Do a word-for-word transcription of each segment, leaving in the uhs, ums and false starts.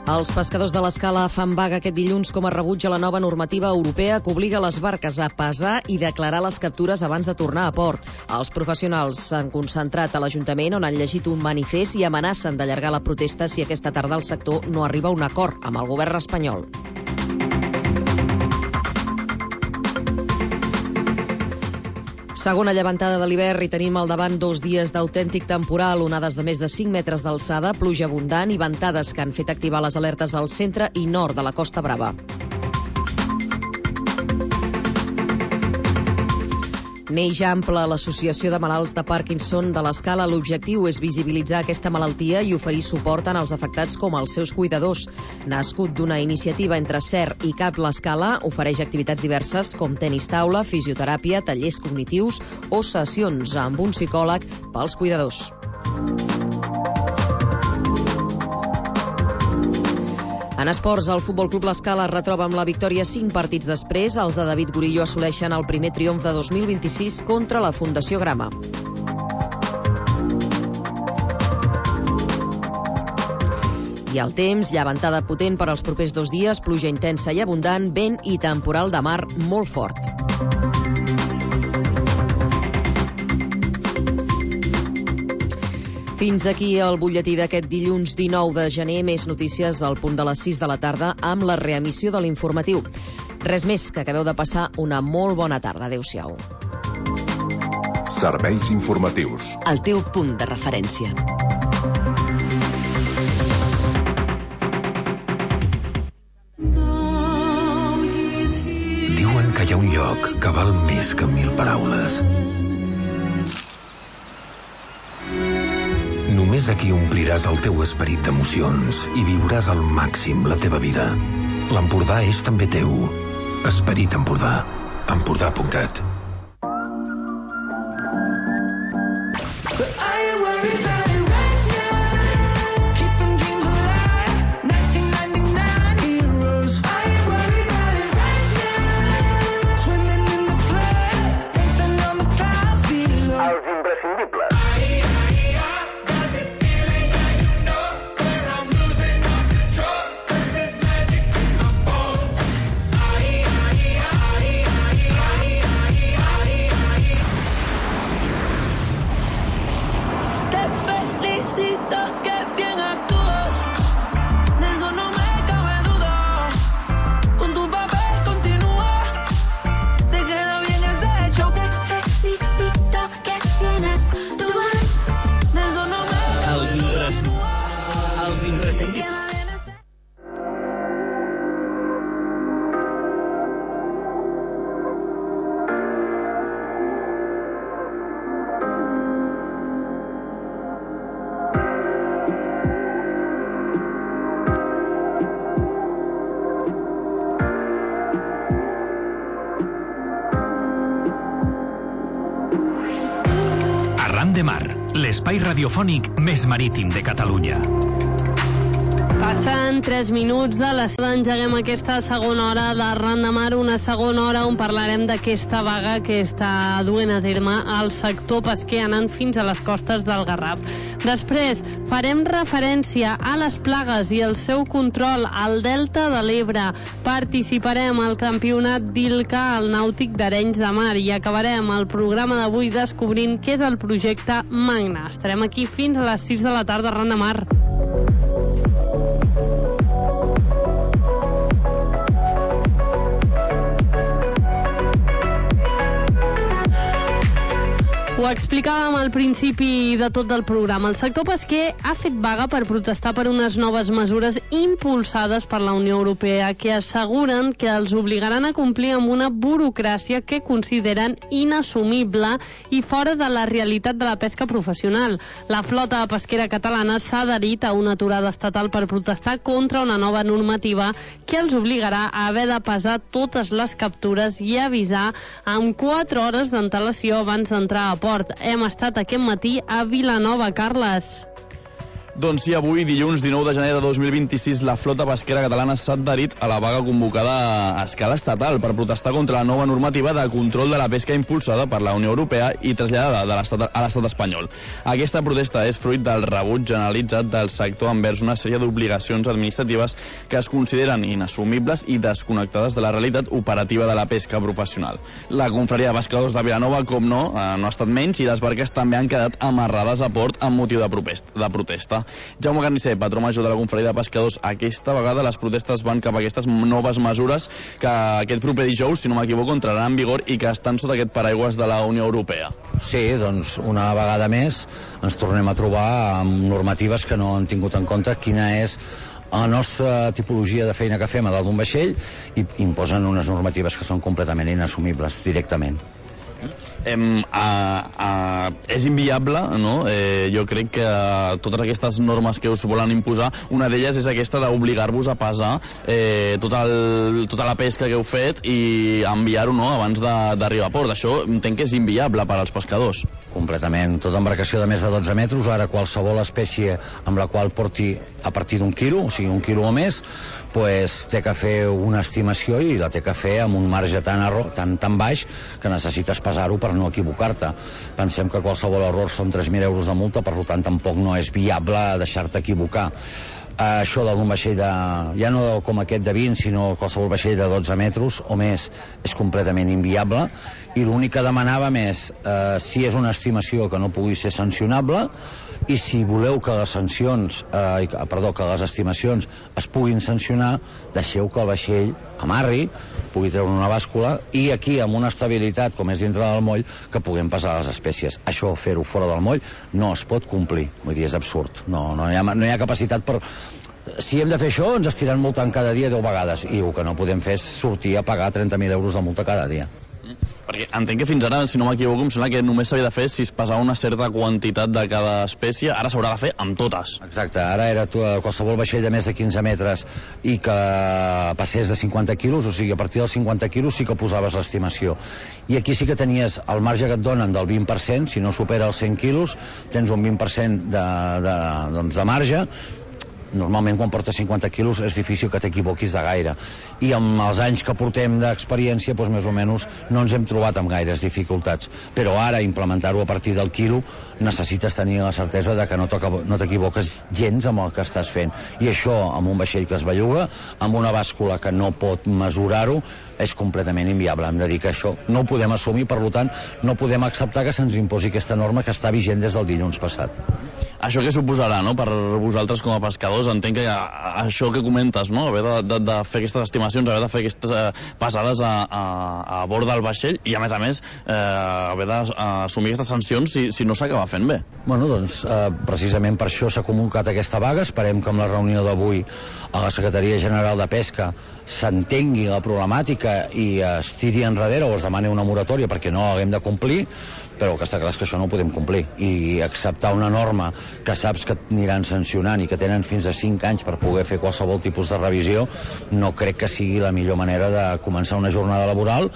Els pescadors de l'Escala fan vaga aquest dilluns com a rebuig a la nova normativa europea que obliga les barques a pesar i declarar les captures abans de tornar a port. Els professionals s'han concentrat a l'Ajuntament, on han llegit un manifest i amenacen d'allargar la protesta si aquesta tarda el sector no arriba a un acord amb el govern espanyol. Segona llevantada de l'hivern i tenim al davant dos dies d'autèntic temporal, onades de més de cinc metres d'alçada, pluja abundant i ventades que han fet activar les alertes al centre i nord de la Costa Brava. Neix ample a l'Associació de Malalts de Parkinson de l'Escala. L'objectiu és visibilitzar aquesta malaltia i oferir suport tant als afectats com als seus cuidadors. Nascut d'una iniciativa entre C E R i CAP l'Escala, ofereix activitats diverses com tenis taula, fisioteràpia, tallers cognitius o sessions amb un psicòleg pels cuidadors. En esports, el Futbol Club l'Escala es retroba amb la victòria cinc partits després. Els de David Gurillo assoleixen el primer triomf de dos mil vint-i-sis contra la Fundació Grama. I el temps, llevantada potent per als propers dos dies, pluja intensa i abundant, vent i temporal de mar molt fort. Fins aquí el butlletí d'aquest dilluns dinou de gener. Més notícies al punt de les sis de la tarda amb la reemissió de l'informatiu. Res més, que acabeu de passar una molt bona tarda. Adéu-siau. Serveis informatius. El teu punt de referència. Diuen que hi ha un lloc que val més que mil paraules. Només aquí ompliràs el teu esperit d'emocions i viuràs al màxim la teva vida. L'Empordà és també teu. Esperit Empordà. Empordà punt cat. De Mar, l'espai radiofònic més marítim de Catalunya. Passen tres minuts de la tarda, engeguem aquesta segona hora de Arran de Mar, una segona hora on parlarem d'aquesta vaga que està duent a terme el sector pesquer anant fins a les costes del Garraf. Després farem referència a les plagues i el seu control al Delta de l'Ebre. Participarem al campionat d'Ilca al Nàutic d'Arenys de Mar i acabarem el programa d'avui descobrint què és el projecte Magna. Estarem aquí fins a les sis de la tarda, Arran de Mar. Ho explicàvem al principi de tot el programa. El sector pesquer ha fet vaga per protestar per unes noves mesures impulsades per la Unió Europea que asseguren que els obligaran a complir amb una burocràcia que consideren inassumible i fora de la realitat de la pesca professional. La flota pesquera catalana s'ha adherit a una aturada estatal per protestar contra una nova normativa que els obligarà a haver de pesar totes les captures i avisar amb quatre hores d'antelació abans d'entrar a port. Hem estat aquest matí a Vilanova, Carles. Doncs sí, avui, dilluns dinou de gener de dos mil vint-i-sis, la flota pesquera catalana s'ha adherit a la vaga convocada a escala estatal per protestar contra la nova normativa de control de la pesca impulsada per la Unió Europea i traslladada de l'estat a l'estat espanyol. Aquesta protesta és fruit del rebuig generalitzat del sector envers una sèrie d'obligacions administratives que es consideren inassumibles i desconnectades de la realitat operativa de la pesca professional. La confraria de pescadors de Vilanova, com no, eh, no ha estat menys, i les barques també han quedat amarrades a port amb motiu de protesta. Jaume Carnisser, patró major de la confraria de pescadors, aquesta vegada les protestes van cap a aquestes noves mesures que aquest proper dijous, si no m'equivoco, entraran en vigor i que estan sota aquest paraigües de la Unió Europea. Sí, doncs una vegada més ens tornem a trobar amb normatives que no han tingut en compte quina és la nostra tipologia de feina que fem a dalt d'un vaixell i imposen unes normatives que són completament inassumibles directament. Em, a, a, és inviable, no? Eh, jo crec que totes aquestes normes que us volen imposar, una d'elles és aquesta d'obligar-vos a pesar eh, tot el, tota la pesca que heu fet i enviar-ho, no?, abans d'arribar a port. Això entenc que és inviable per als pescadors. Completament. Tota embarcació de més de dotze metres, ara qualsevol espècie amb la qual porti a partir d'un quilo, o sigui un quilo o més, pues, té que fer una estimació i la té que fer amb un marge tan, tan, tan baix que necessites pesar-ho per no equivocar-te. Pensem que qualsevol error són tres mil euros de multa, per tant tampoc no és viable deixar-te equivocar. Uh, això d'un vaixell de, ja no com aquest de vint, sinó qualsevol vaixell de dotze metres o més és completament inviable, i l'únic que demanàvem és uh, si és una estimació que no pugui ser sancionable, i si voleu que les sancions eh, perdó, que les estimacions es puguin sancionar, deixeu que el vaixell amarri, pugui treure una bàscula i aquí amb una estabilitat com és dintre del moll que puguem pesar les espècies. Això, fer-ho fora del moll, no es pot complir, vull dir, és absurd, no, no, hi ha, no hi ha capacitat per... Si hem de fer això, ens estiran multant cada dia deu vegades, i el que no podem fer és sortir a pagar trenta mil euros de multa cada dia. Perquè entenc que fins ara, si no m'equivoco, em sembla que només s'havia de fer si es pesava una certa quantitat de cada espècie, ara s'haurà de fer amb totes. Exacte, ara era qualsevol vaixell de més de quinze metres i que passés de cinquanta quilos, o sigui, a partir dels cinquanta quilos sí que posaves l'estimació. I aquí sí que tenies el marge que et donen del vint per cent, si no supera els cent quilos, tens un vint per cent de, de, doncs de marge. Normalment quan portes cinquanta quilos és difícil que t'equivoquis de gaire, i amb els anys que portem d'experiència doncs més o menys no ens hem trobat amb gaires dificultats, però ara implementar-ho a partir del quilo necessites tenir la certesa de que no t'equivoques gens amb el que estàs fent, i això amb un vaixell que es belluga, amb una bàscula que no pot mesurar-ho, és completament inviable. Hem de dir que això no ho podem assumir, per tant no podem acceptar que se'ns imposi aquesta norma que està vigent des del dilluns passat. Això què suposarà, no?, per vosaltres com a pescadors? Entenc que això que comentes, no?, haver de, de, de fer aquestes estimacions, haver de fer aquestes eh, pesades a, a, a bord del vaixell i, a més a més, eh, haver d'assumir aquestes sancions si, si no s'acaba fent bé. Bueno, doncs, eh, precisament per això s'ha convocat aquesta vaga. Esperem que amb la reunió d'avui a la Secretaria General de Pesca s'entengui la problemàtica i es tiri enrere o es demani una moratòria perquè no haguem de complir, però el que està clar és que això no ho podem complir, i acceptar una norma que saps que aniran sancionant i que tenen fins a cinc anys per poder fer qualsevol tipus de revisió, no crec que sigui la millor manera de començar una jornada laboral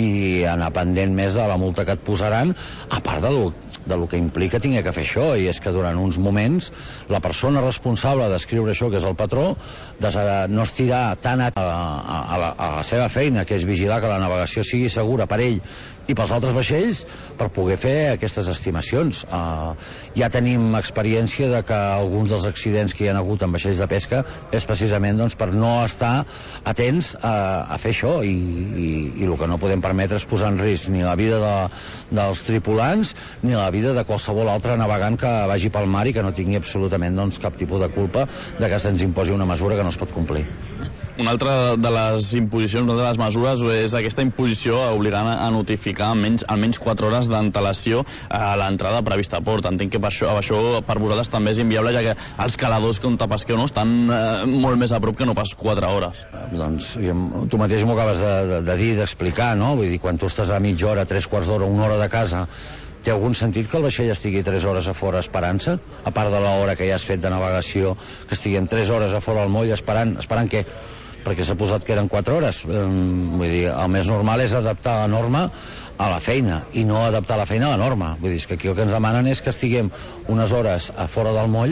i anar pendent més de la multa que et posaran, a part de lo, de lo que implica tenir que fer això, i és que durant uns moments la persona responsable d'escriure això, que és el patró, de no estirar tant a, a, a, la, a la seva feina, que és vigilar que la navegació sigui segura per ell i pels altres vaixells, per poder fer aquestes estimacions. Uh, ja tenim experiència de que alguns dels accidents que hi ha hagut en vaixells de pesca és precisament doncs, per no estar atents a, a fer això, i, i, i el que no podem permetre és posar en risc ni la vida de, dels tripulants ni la vida de qualsevol altre navegant que vagi pel mar i que no tingui absolutament doncs, cap tipus de culpa de que se'ns imposi una mesura que no es pot complir. Una altra de les imposicions, una de les mesures, és aquesta imposició obligant a notificar almenys, almenys quatre hores d'antelació a l'entrada prevista a port. Entenc que per això, això per vosaltres també és inviable, ja que els caladors que on pesqueu no estan eh, molt més a prop que no pas quatre hores. Eh, doncs tu mateix m'ho acabes de, de, de dir, d'explicar, no? Vull dir, quan tu estàs a mitja hora, tres quarts d'hora, una hora de casa, té algun sentit que el vaixell estigui tres hores a fora esperant-se? A part de l'hora que ja has fet de navegació, que estiguem tres hores a fora al moll esperant, esperant què? Perquè s'ha posat que eren quatre hores. Eh, vull dir, el més normal és adaptar la norma a la feina i no adaptar la feina a la norma. Vull dir, que aquí el que ens demanen és que estiguem unes hores a fora del moll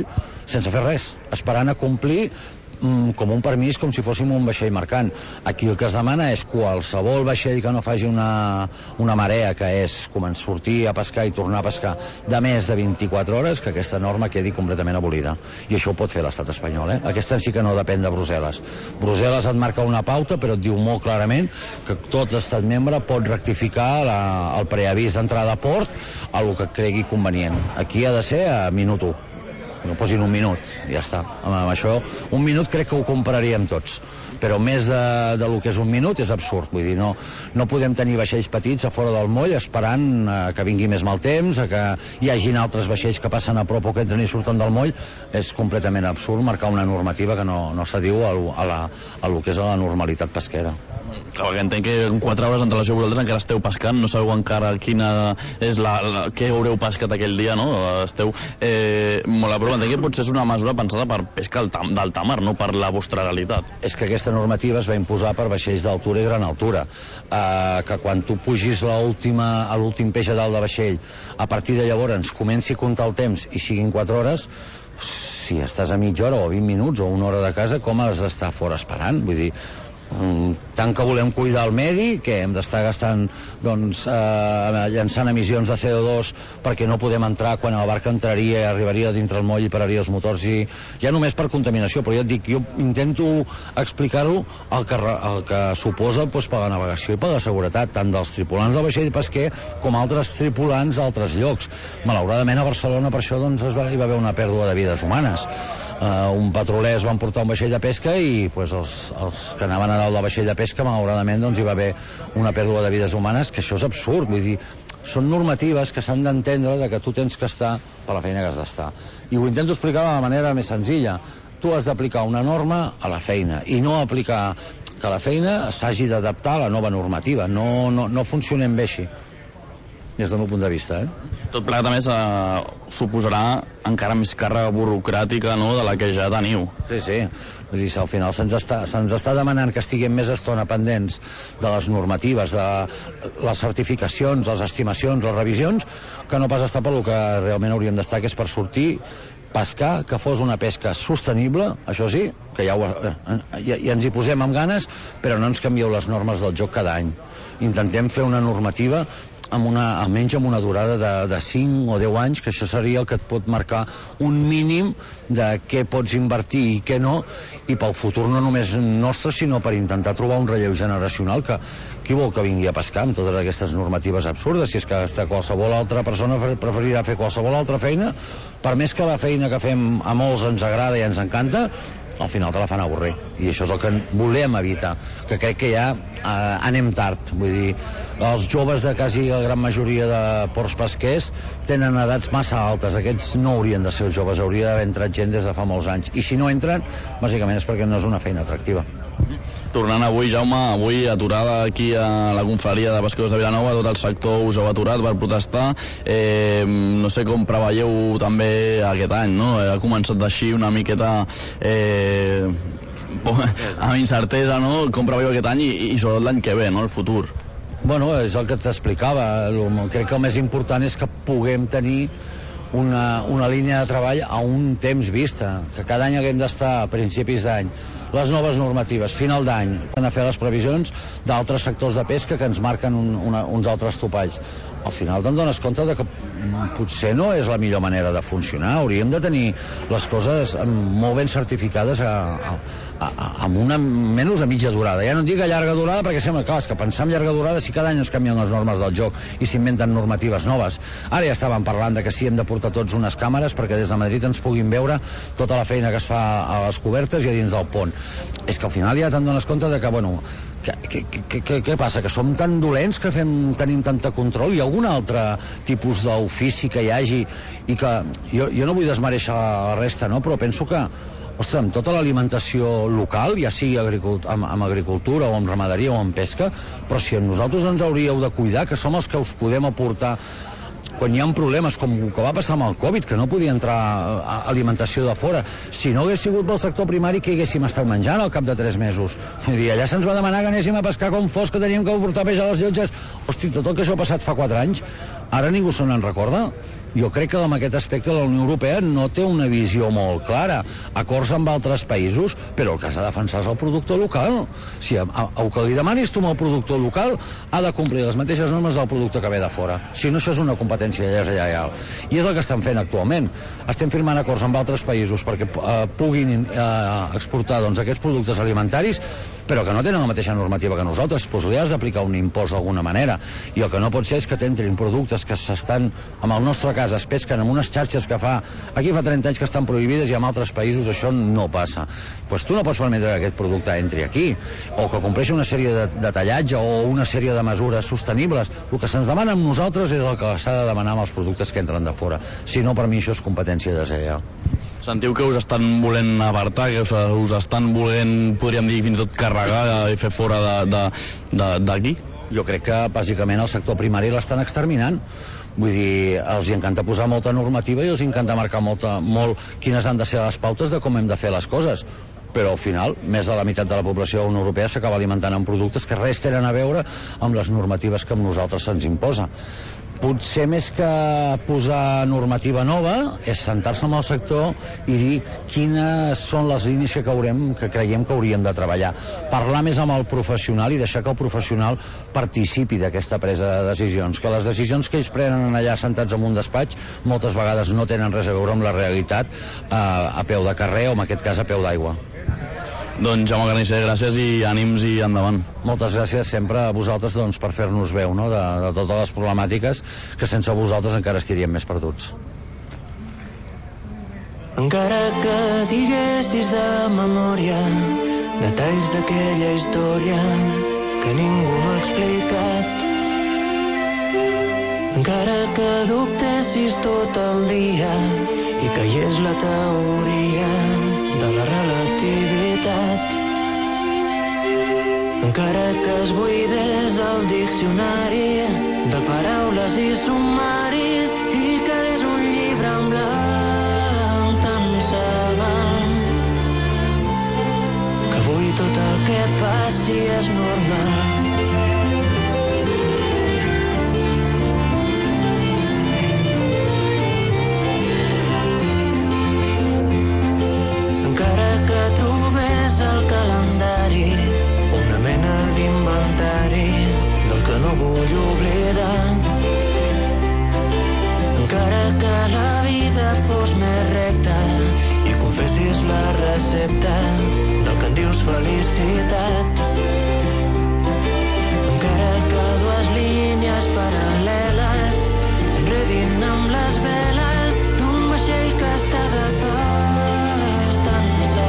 sense fer res, esperant a complir com un permís, com si fóssim un vaixell mercant. Aquí el que es demana és qualsevol vaixell que no faci una, una marea, que és sortir a pescar i tornar a pescar de més de vint-i-quatre hores, que aquesta norma quedi completament abolida. I això ho pot fer l'estat espanyol, eh? Aquesta sí que no depèn de Brussel·les. Brussel·les et marca una pauta, però et diu molt clarament que tot estat membre pot rectificar la, el preavís d'entrada a port a el que cregui convenient. Aquí ha de ser a minut u. No posin un minut, ja està. Amb això, un minut crec que ho compararíem tots, però més de, de lo que és un minut és absurd. Vull dir, no, no podem tenir vaixells petits a fora del moll esperant eh, que vingui més mal temps, a que hi hagin altres vaixells que passen a prop o que entren i surten del moll. És completament absurd marcar una normativa que no, no s'adiu a, a, la, a lo que és la normalitat pesquera. Clar, perquè entenc que en quatre hores en relació a vosaltres encara esteu pescant, no sabeu encara quina és la, la què haureu pescat aquell dia, no? Esteu eh, molt a prop. Entenc que potser és una mesura pensada per pesca d'alta mar, no per la vostra realitat. És que aquesta normativa es va imposar per vaixells d'altura i gran altura, eh, que quan tu pugis a l'últim peix a dalt de vaixell, a partir de llavors comenci a comptar el temps i siguin quatre hores, si estàs a mitja hora o vint minuts o una hora de casa, com has d'estar fora esperant? Vull dir, tant que volem cuidar el medi, que hem d'estar gastant, doncs, eh, llançant emissions de C O dos perquè no podem entrar quan el barca entraria i arribaria dintre el moll i pararia els motors, i ja només per contaminació. Però ja et dic, jo intento explicar-ho el que, el que suposa, doncs, per la navegació i per la seguretat, tant dels tripulants del vaixell pesquer com altres tripulants d'altres llocs. Malauradament a Barcelona per això, doncs, es va, hi va haver una pèrdua de vides humanes. Uh, un petroler es van portar un vaixell de pesca i pues, els, els que anaven a dalt del vaixell de pesca, malauradament, doncs, hi va haver una pèrdua de vides humanes, que això és absurd. Vull dir, són normatives que s'han d'entendre de que tu tens que estar per la feina que has d'estar. I ho intento explicar de la manera més senzilla. Tu has d'aplicar una norma a la feina i no aplicar que la feina s'hagi d'adaptar a la nova normativa. No, no, no funcionem bé així, des del meu punt de vista, eh? Tot plegat, a més, eh, suposarà encara més càrrega burocràtica, no?, de la que ja teniu. Sí, sí. Vull dir, al final se'ns està, se'ns està demanant que estiguem més estona pendents de les normatives, de les certificacions, les estimacions, les revisions, que no pas estar pel que realment hauríem d'estar, que és per sortir, pescar, que fos una pesca sostenible, això sí, que ja, ho, eh, ja, ja ens hi posem amb ganes, però no ens canvieu les normes del joc cada any. Intentem fer una normativa amb una, almenys amb una durada de, de cinc o deu anys, que això seria el que et pot marcar un mínim de què pots invertir i què no, i pel futur no només nostre, sinó per intentar trobar un relleu generacional. Que qui vol que vingui a pescar amb totes aquestes normatives absurdes? Si és que hasta qualsevol altra persona preferirà fer qualsevol altra feina, per més que la feina que fem a molts ens agrada i ens encanta, al final te la fan avorrir, i això és el que volem evitar, que crec que ja eh, anem tard. Vull dir, els joves de quasi la gran majoria de ports pesquers tenen edats massa altes. Aquests no haurien de ser els joves, hauria d'haver entrat gent des de fa molts anys, i si no entren, bàsicament és perquè no és una feina atractiva. Tornant avui, Jaume, avui aturada aquí a la confraria de pescadors de Vilanova, tot el sector us heu aturat per protestar. Eh, no sé com preveieu també aquest any, no? Ha començat així una miqueta eh, amb incertesa, no? Com preveieu aquest any i, i sobretot l'any que ve, no? El futur. Bueno, és el que t'explicava. Crec que el més important és que puguem tenir una, una línia de treball a un temps vista, que cada any haguem d'estar a principis d'any les noves normatives, final d'any, a fer les previsions d'altres sectors de pesca que ens marquen un, una, uns altres topalls. Al final te'n dones compte de que potser no és la millor manera de funcionar. Hauríem de tenir les coses molt ben certificades a, a, a, amb una menys a mitja durada. Ja no et dic a llarga durada, perquè sembla clar, és que pensar en llarga durada si cada any es canvien les normes del joc i s'inventen normatives noves. Ara ja estàvem parlant de que sí, hem de portar tots unes càmeres perquè des de Madrid ens puguin veure tota la feina que es fa a les cobertes i a dins del pont. És que al final ja te'n dones compte de que, bueno, què passa? Que som tan dolents que fem, tenim tanta control? Hi ha algun altre tipus d'ofici que hi hagi i que... Jo, jo no vull desmereixer la resta, no? Però penso que, ostres, amb tota l'alimentació local, ja sigui agricultura, amb, amb agricultura o amb ramaderia o amb pesca, però si nosaltres ens hauríeu de cuidar, que som els que us podem aportar quan hi ha problemes, com que va passar amb el Covid, que no podia entrar alimentació de fora. Si no hagués sigut pel sector primari, que haguéssim estat menjant al cap de tres mesos? Vull dir, allà se'ns va demanar que anéssim a pescar com fos, que teníem que portar peix a les llotges. Hosti, tot el que això ha passat fa quatre anys, ara ningú se n'en recorda. Jo crec que en aquest aspecte la Unió Europea no té una visió molt clara. Acords amb altres països, però el que s'ha de defensar és el productor local. Si a, a, a que li demanis tu al productor local ha de complir les mateixes normes del producte que ve de fora. Si no, això és una competència deslleial. I és el que estan fent actualment. Estem firmant acords amb altres països perquè eh, puguin eh, exportar doncs, aquests productes alimentaris, però que no tenen la mateixa normativa que nosaltres. Doncs li has d'aplicar un impost d'alguna manera. I el que no pot ser és que t'entrin productes que s'estan, amb el nostre cas, es pesquen amb unes xarxes que fa aquí fa trenta anys que estan prohibides i en altres països això no passa. Pues tu no pots permetre que aquest producte entri aquí, o que compleixi una sèrie de, de tallatge o una sèrie de mesures sostenibles. El que se'ns demana amb nosaltres és el que s'ha de demanar amb els productes que entren de fora. Si no, per mi això és competència deslleial. Sentiu que us estan volent apartar, que us, us estan volent, podríem dir, fins i tot carregar i fer fora d'aquí? Jo crec que bàsicament el sector primari l'estan exterminant. Vull dir, els hi encanta posar molta normativa i els encanta marcar molta, molt quines han de ser les pautes de com hem de fer les coses. Però al final, més de la meitat de la població europea s'acaba alimentant amb productes que res tenen a veure amb les normatives que a nosaltres se'ns imposa. Potser més que posar normativa nova és sentar-se amb el sector i dir quines són les línies que, haurem, que creiem que hauríem de treballar. Parlar més amb el professional i deixar que el professional participi d'aquesta presa de decisions, que les decisions que ells prenen allà sentats en un despatx moltes vegades no tenen res a veure amb la realitat eh, a peu de carrer o en aquest cas a peu d'aigua. Doncs Jaume Carnisser, gràcies i ànims i endavant. Moltes gràcies sempre a vosaltres doncs, per fer-nos veu, no?, de, de totes les problemàtiques que sense vosaltres encara estaríem més perduts. Encara que diguessis de memòria detalls d'aquella història que ningú no ha explicat, encara que dubtessis tot el dia i caiés la teoria de la relativitat, encara que es buidés el diccionari de paraules i sumaris i quedés un llibre en blanc, tant se val que avui tot el que passi és normal. El calendari, una mena d'inventari del que no vull oblidar. Encara que la vida fos més recta i confessis la recepta del que en dius felicitat, encara que dues línies paral·leles s'enredin amb les veles d'un vaixell que està de pas, tant se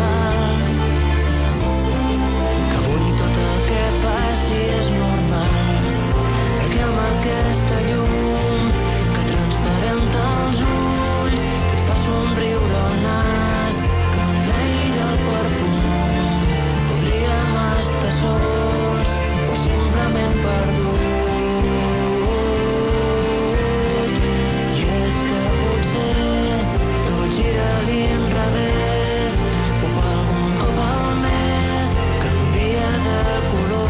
és normal, perquè amb aquesta llum que transparenta els ulls, que et fa somriure el nas, que enlaira el perfum, podríem estar sols o simplement perduts. I és que potser tot gira a l'inrevés, ho fa algun cop al mes, canvia de color.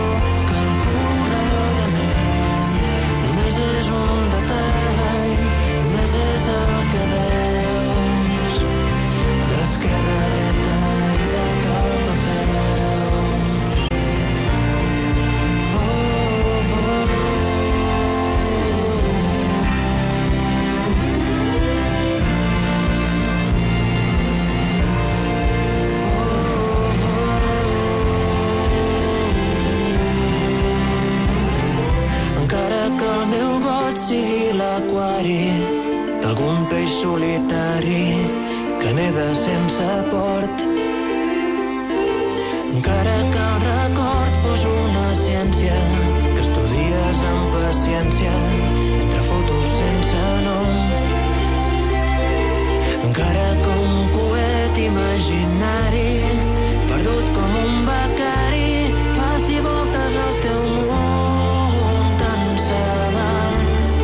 És un detall, només és el que veus, d'esquerra a dreta i de cap a peus. Oh, oh, oh. Encara que el meu got sigui l'aquari d'algun peix solitari que neda sense port, encara que el record fos una ciència que estudies amb paciència entre fotos sense nom, encara que un coet imaginari perdut com un becari faci voltes al teu món, tant se val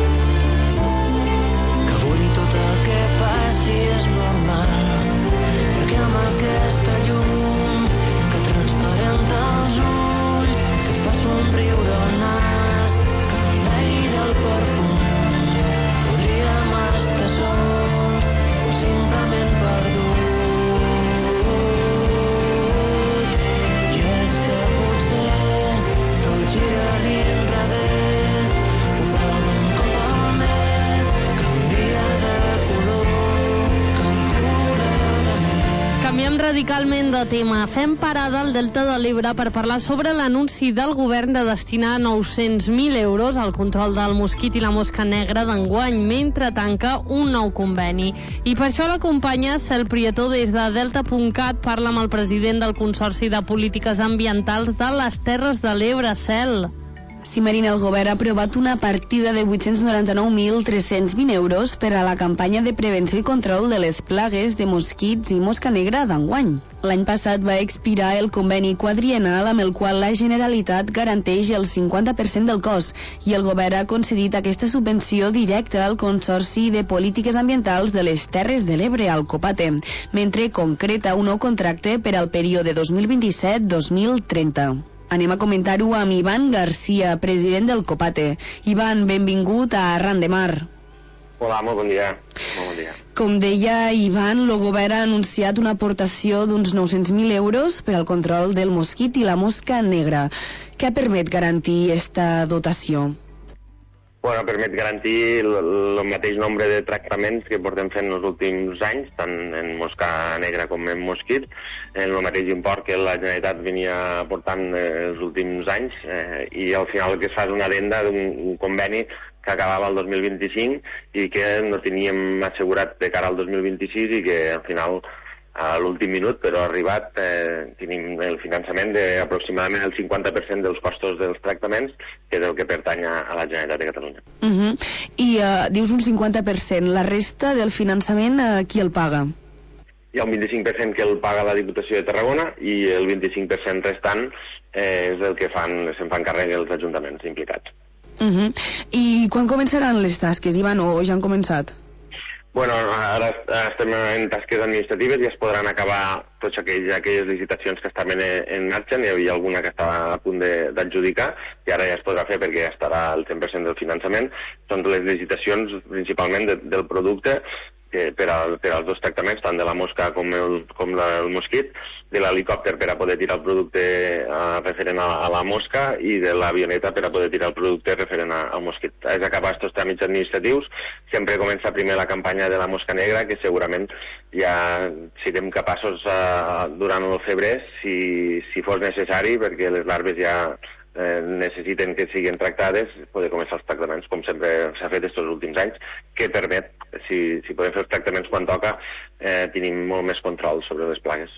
que avui tot el que passi és normal, perquè amb aquesta llum que transparenta els ulls, que et fa somriure el nas, que enlaira el perfum, podríem Canviem radicalment de tema. Fem parada al Delta de l'Ebre per parlar sobre l'anunci del govern de destinar nou-cents mil euros al control del mosquit i la mosca negra d'enguany, mentre tanca un nou conveni. I per això l'acompanya Cel Prieto des de delta punt cat. Parla amb el president del Consorci de Polítiques Ambientals de les Terres de l'Ebre. Cel. Sí, Marina, el govern ha aprovat una partida de vuit-cents noranta-nou mil tres-cents vint euros per a la campanya de prevenció i control de les plagues de mosquits i mosca negra d'enguany. L'any passat va expirar el conveni quadriennal amb el qual la Generalitat garanteix el cinquanta per cent del cost i el govern ha concedit aquesta subvenció directa al Consorci de Polítiques Ambientals de les Terres de l'Ebre, al Copate, mentre concreta un nou contracte per al període dos mil vint-i-set - dos mil trenta. Anem a comentar-ho amb Ivan Garcia, president del Copate. Ivan, benvingut a Arran de Mar. Hola, molt bon dia. Molt bon dia. Com deia Ivan, el govern ha anunciat una aportació d'uns nou-cents mil euros per al control del mosquit i la mosca negra. Què permet garantir aquesta dotació? Bueno, permet garantir el mateix nombre de tractaments que portem fent els últims anys, tant en mosca negra com en mosquit, en el mateix import que la Generalitat venia aportant els últims anys, eh, i al final el que es fa és una adenda d'un conveni que acabava el dos mil vint-i-cinc i que no teníem assegurat de cara al dos mil vint-i-sis i que al final a l'últim minut, però ha arribat, eh, tenim el finançament d'aproximadament el cinquanta per cent dels costos dels tractaments, que és el que pertany a la Generalitat de Catalunya. Uh -huh. I uh, dius un cinquanta per cent, la resta del finançament uh, qui el paga? Hi ha un vint-i-cinc per cent que el paga la Diputació de Tarragona i el vint-i-cinc per cent restant eh, és el que fan, se'n fan càrrec els ajuntaments implicats. Uh -huh. I quan començaran les tasques, Ivan, o ja han començat? Bueno, ara estem en tasques administratives i es podran acabar totes aquelles, aquelles licitacions que estaven en marxa. N'hi havia alguna que estava a punt d'adjudicar i ara ja es podrà fer perquè ja estarà al cent per cent del finançament. Són les licitacions principalment de, del producte que per, a, per als dos tractaments, tant de la mosca com el, com la, el mosquit, de l'helicòpter per a poder tirar el producte uh, referent a, a la mosca i de l'avioneta per a poder tirar el producte referent a, al mosquit. És acabar aquests tràmits administratius. Sempre comença primer la campanya de la mosca negra, que segurament ja serem capaços uh, durant el febrer, si, si fos necessari, perquè les larves ja Eh, necessiten que siguin tractades, poder començar els tractaments, com sempre s'ha fet aquests últims anys, que permet, si, si podem fer els tractaments quan toca, eh, tenim molt més control sobre les plagues.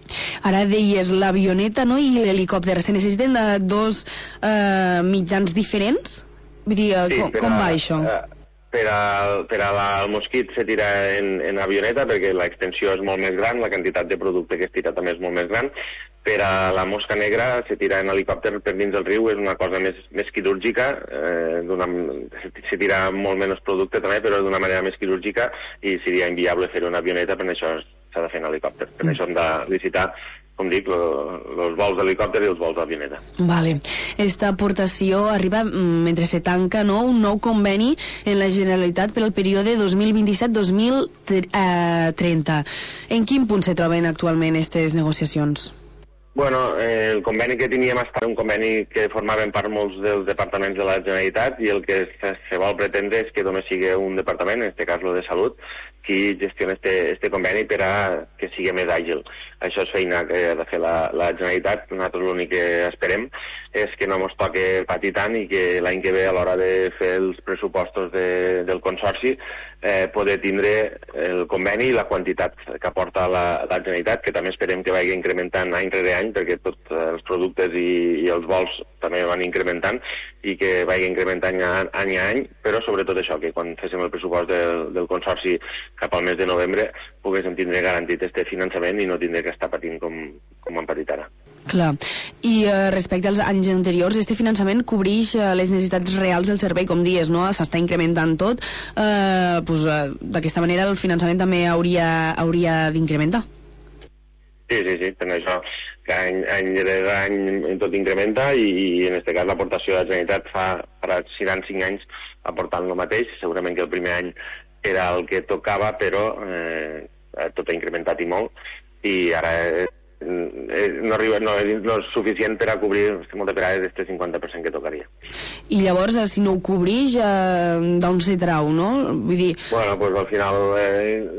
Ara deies l'avioneta, no?, i l'helicòpter. Se necessiten de dos eh, mitjans diferents? Vull dir, sí, com, com va a, això? Eh, per al per a la, el mosquit se tira en, en avioneta perquè l'extensió és molt més gran, la quantitat de producte que es tira també és molt més gran. Per a la mosca negra se tira en helicòpter per dins del riu, és una cosa més, més quirúrgica, eh, se tira molt menys producte també, però d'una manera més quirúrgica i seria inviable fer una avioneta, per això s'ha de fer en helicòpter. Per mm. això hem de licitar, com dic, els vols d'helicòpter i els vols d'avioneta. Vale. Esta aportació arriba mentre se tanca, no?, un nou conveni en la Generalitat per al període dos mil vint-i-set - dos mil trenta. En quin punt se troben actualment aquestes negociacions? Bueno, eh, el conveni que teníem ha estat un conveni que formaven part molts dels departaments de la Generalitat i el que se, se vol pretendre és que només sigui un departament, en aquest cas el de Salut, qui gestiona este, este conveni per a que sigui més àgil. Això és feina que ha de fer la, la Generalitat. Nosaltres l'únic que esperem és que no ens toque patir tant i que l'any que ve, a l'hora de fer els pressupostos de, del Consorci, eh, poder tindre el conveni i la quantitat que aporta la, la Generalitat, que també esperem que vagi incrementant any rere any, perquè tots els productes i, i els vols també van incrementant i que vagi incrementant any a any, però sobretot això, que quan féssim el pressupost del, del Consorci cap al mes de novembre poguéssim tindre garantit este finançament i no tindre que estar patint com, com hem patit ara. Clar. I eh, respecte als anys anteriors, este finançament cobreix eh, les necessitats reals del servei, com dies, no? S'està incrementant tot. Eh, pues, eh, d'aquesta manera el finançament també hauria, hauria d'incrementar. Sí, sí, sí, per això que any, any rere any tot incrementa i, i en aquest cas l'aportació de la Generalitat fa, farà seran cinc anys aportant el mateix. Segurament que el primer any era el que tocava, però eh, tot ha incrementat i molt i ara eh, no, arriba, no, no és suficient per a cobrir moltes vegades aquest cinquanta per cent que tocaria. I llavors, si no ho cobreix, eh, d'on se trau, no? Vull dir... Bueno, doncs al final eh,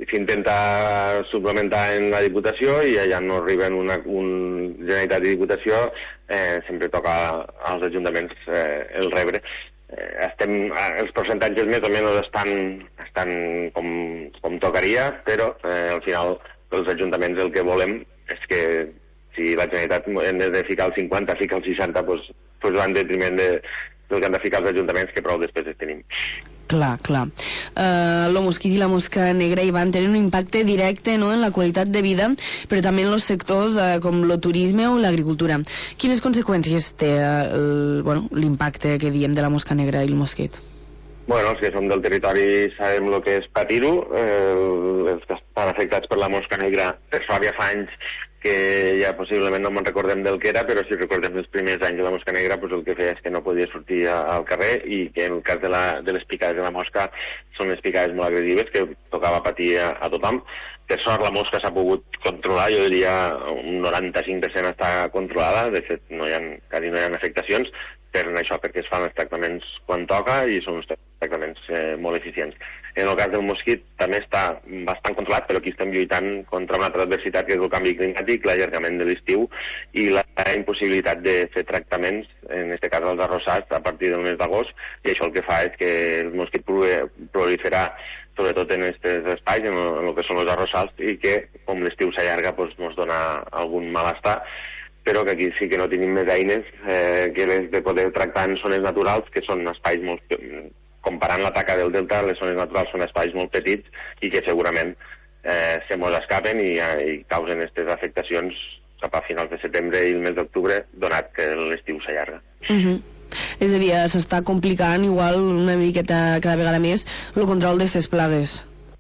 s'intenta suplementar en la Diputació i allà no arriben una, un Generalitat i Diputació, eh, sempre toca als ajuntaments eh, el rebre. Eh, estem, els percentatges més o menys estan, estan com, com tocaria, però eh, al final els ajuntaments el que volem és que si la Generalitat en vez de ficar el cinquanta fica el seixanta, doncs, doncs va en detriment de, del que han de ficar els ajuntaments, que prou despeses tenim. Clar, clar. Uh, el mosquit i la mosca negra hi van tenir un impacte directe, no?, en la qualitat de vida, però també en els sectors uh, com el turisme o l'agricultura. Quines conseqüències té uh, bueno, l'impacte que diem de la mosca negra i el mosquit? Bueno, els que som del territori sabem el que és patir-ho. Eh, els que estan afectats per la mosca negra, per sort ja fa anys que ja possiblement no me'n recordem del que era, però si recordem els primers anys de la mosca negra, pues el que feia és que no podia sortir a, al carrer, i que en el cas de, la, de les picades de la mosca són les picades molt agressives que tocava patir a, a tothom. Per sort la mosca s'ha pogut controlar, jo diria un noranta-cinc per cent està controlada, de fet no hi ha, quasi no hi ha afectacions, per això, perquè es fan els tractaments quan toca i són uns tractaments eh, molt eficients. En el cas del mosquit també està bastant controlat, però aquí estem lluitant contra una altra adversitat, que és el canvi climàtic, l'allargament de l'estiu i la impossibilitat de fer tractaments, en aquest cas els arrossars, a partir del mes d'agost, i això el que fa és que el mosquit proliferar sobretot en aquests espais, en el, en el que són els arrossars, i que, com l'estiu s'allarga, doncs ens dona algun malestar, però que aquí sí que no tenim més eines eh, que les de poder tractar en zones naturals, que són espais molt... Comparant la taca del delta, les zones naturals són espais molt petits i que segurament eh, se mos escapen i, i causen aquestes afectacions cap a finals de setembre i el mes d'octubre, donat que l'estiu s'allarga. Uh-huh. És a dir, s'està complicant igual una miqueta cada vegada més el control d'aquestes plagues.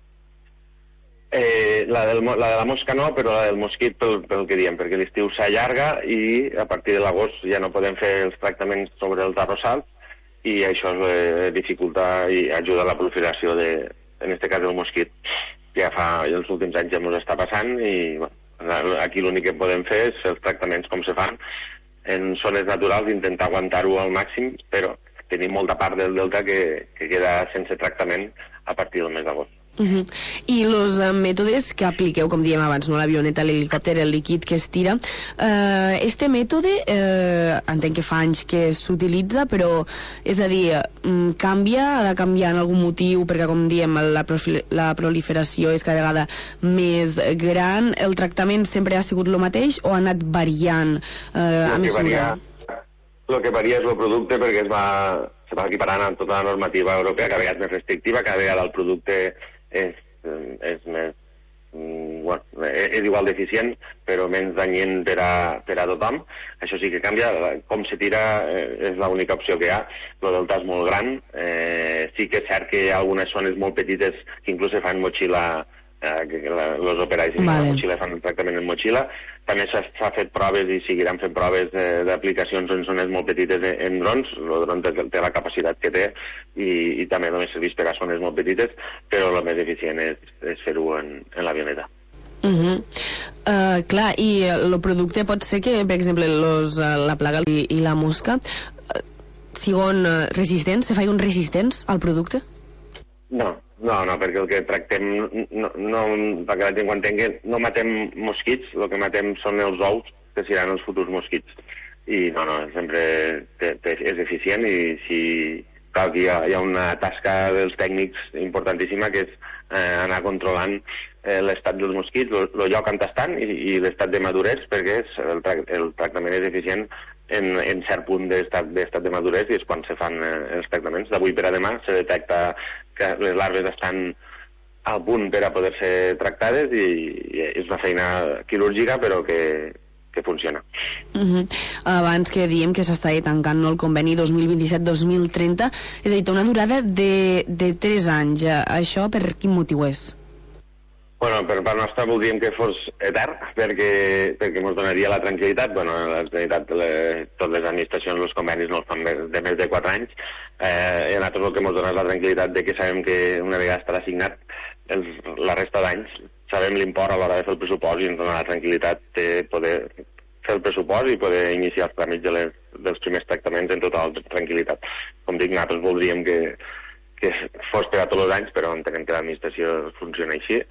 Eh, la, del, la de la mosca no, però la del mosquit pel, pel que diem, perquè l'estiu s'allarga i a partir de l'agost ja no podem fer els tractaments sobre els arrossals, i això eh, dificulta i ajuda a la proliferació de, en aquest cas del mosquit. Ja fa, els últims anys ja ens està passant i bueno, aquí l'únic que podem fer és fer els tractaments com se fan en zones naturals, intentar aguantar-ho al màxim, però tenim molta part del delta que, que queda sense tractament a partir del mes d'agost. Uh-huh. I els uh, mètodes que apliqueu, com diem abans, no? L'avioneta, l'helicòpter, el líquid que es tira, uh, este mètode uh, entenc que fa anys que s'utilitza, però és a dir, um, canvia, ha de canviar en algun motiu, perquè com diem la, la proliferació és cada vegada més gran. El tractament sempre ha sigut el mateix o ha anat variant uh, a mesura? El que varia és el producte, perquè es va, se va equiparant amb tota la normativa europea, cada vegada és més restrictiva, cada vegada el producte és, és més bueno, és igual d'eficient, però menys danyent per a, per a tothom. Això sí que canvia, com se tira eh, és l'única opció que hi ha. El delta és molt gran, eh, sí que és cert que hi ha algunes zones molt petites que inclús se fan motxilla, eh, que els operaris vale. La motxilla fan el tractament en motxilla. També s'ha fet proves i seguiran fent proves eh, d'aplicacions en zones molt petites en, en drons. El dron té, té la capacitat que té i, i també només serveix per a zones molt petites, però el més eficient és, és fer-ho en, en l'avioneta. Uh-huh. uh, clar, i el producte pot ser que, per exemple, los, uh, la plaga i, i la mosca uh, siguin uh, resistents, se facin resistents al producte? No, no, no, perquè el que tractem, no, no, perquè la gent ho entengui, no matem mosquits, el que matem són els ous, que seran els futurs mosquits. I no, no, sempre te, te, és eficient i si cal que hi ha, hi ha una tasca dels tècnics importantíssima, que és eh, anar controlant eh, l'estat dels mosquits, el lloc on estan i, i l'estat de madurez, perquè és, el, tra el tractament és eficient en, en cert punt d'estat de madurez i és quan se fan eh, els tractaments. D'avui per a demà se detecta que les larves estan al punt per a poder ser tractades i, i és una feina quirúrgica però que, que funciona. Uh-huh. Abans que diem que s'està tancant no, el conveni dos mil vint-i-set dos mil trenta, és a dir, té una durada de, de tres anys. Això per quin motiu és? Bueno, per part nostra voldríem que fos etern, perquè, perquè ens donaria la tranquil·litat. Bueno, la tranquil·litat, les, totes les administracions, els convenis no els fan més, de més de quatre anys, eh, i a nosaltres el que ens dona és la tranquil·litat de que sabem que una vegada estarà signat els, la resta d'anys, sabem l'import a l'hora de fer el pressupost i ens dona la tranquil·litat de poder fer el pressupost i poder iniciar els tràmits de les, dels primers tractaments en total tranquil·litat. Com dic, nosaltres voldríem que, que fos per a tots els anys, però entenem que l'administració funciona així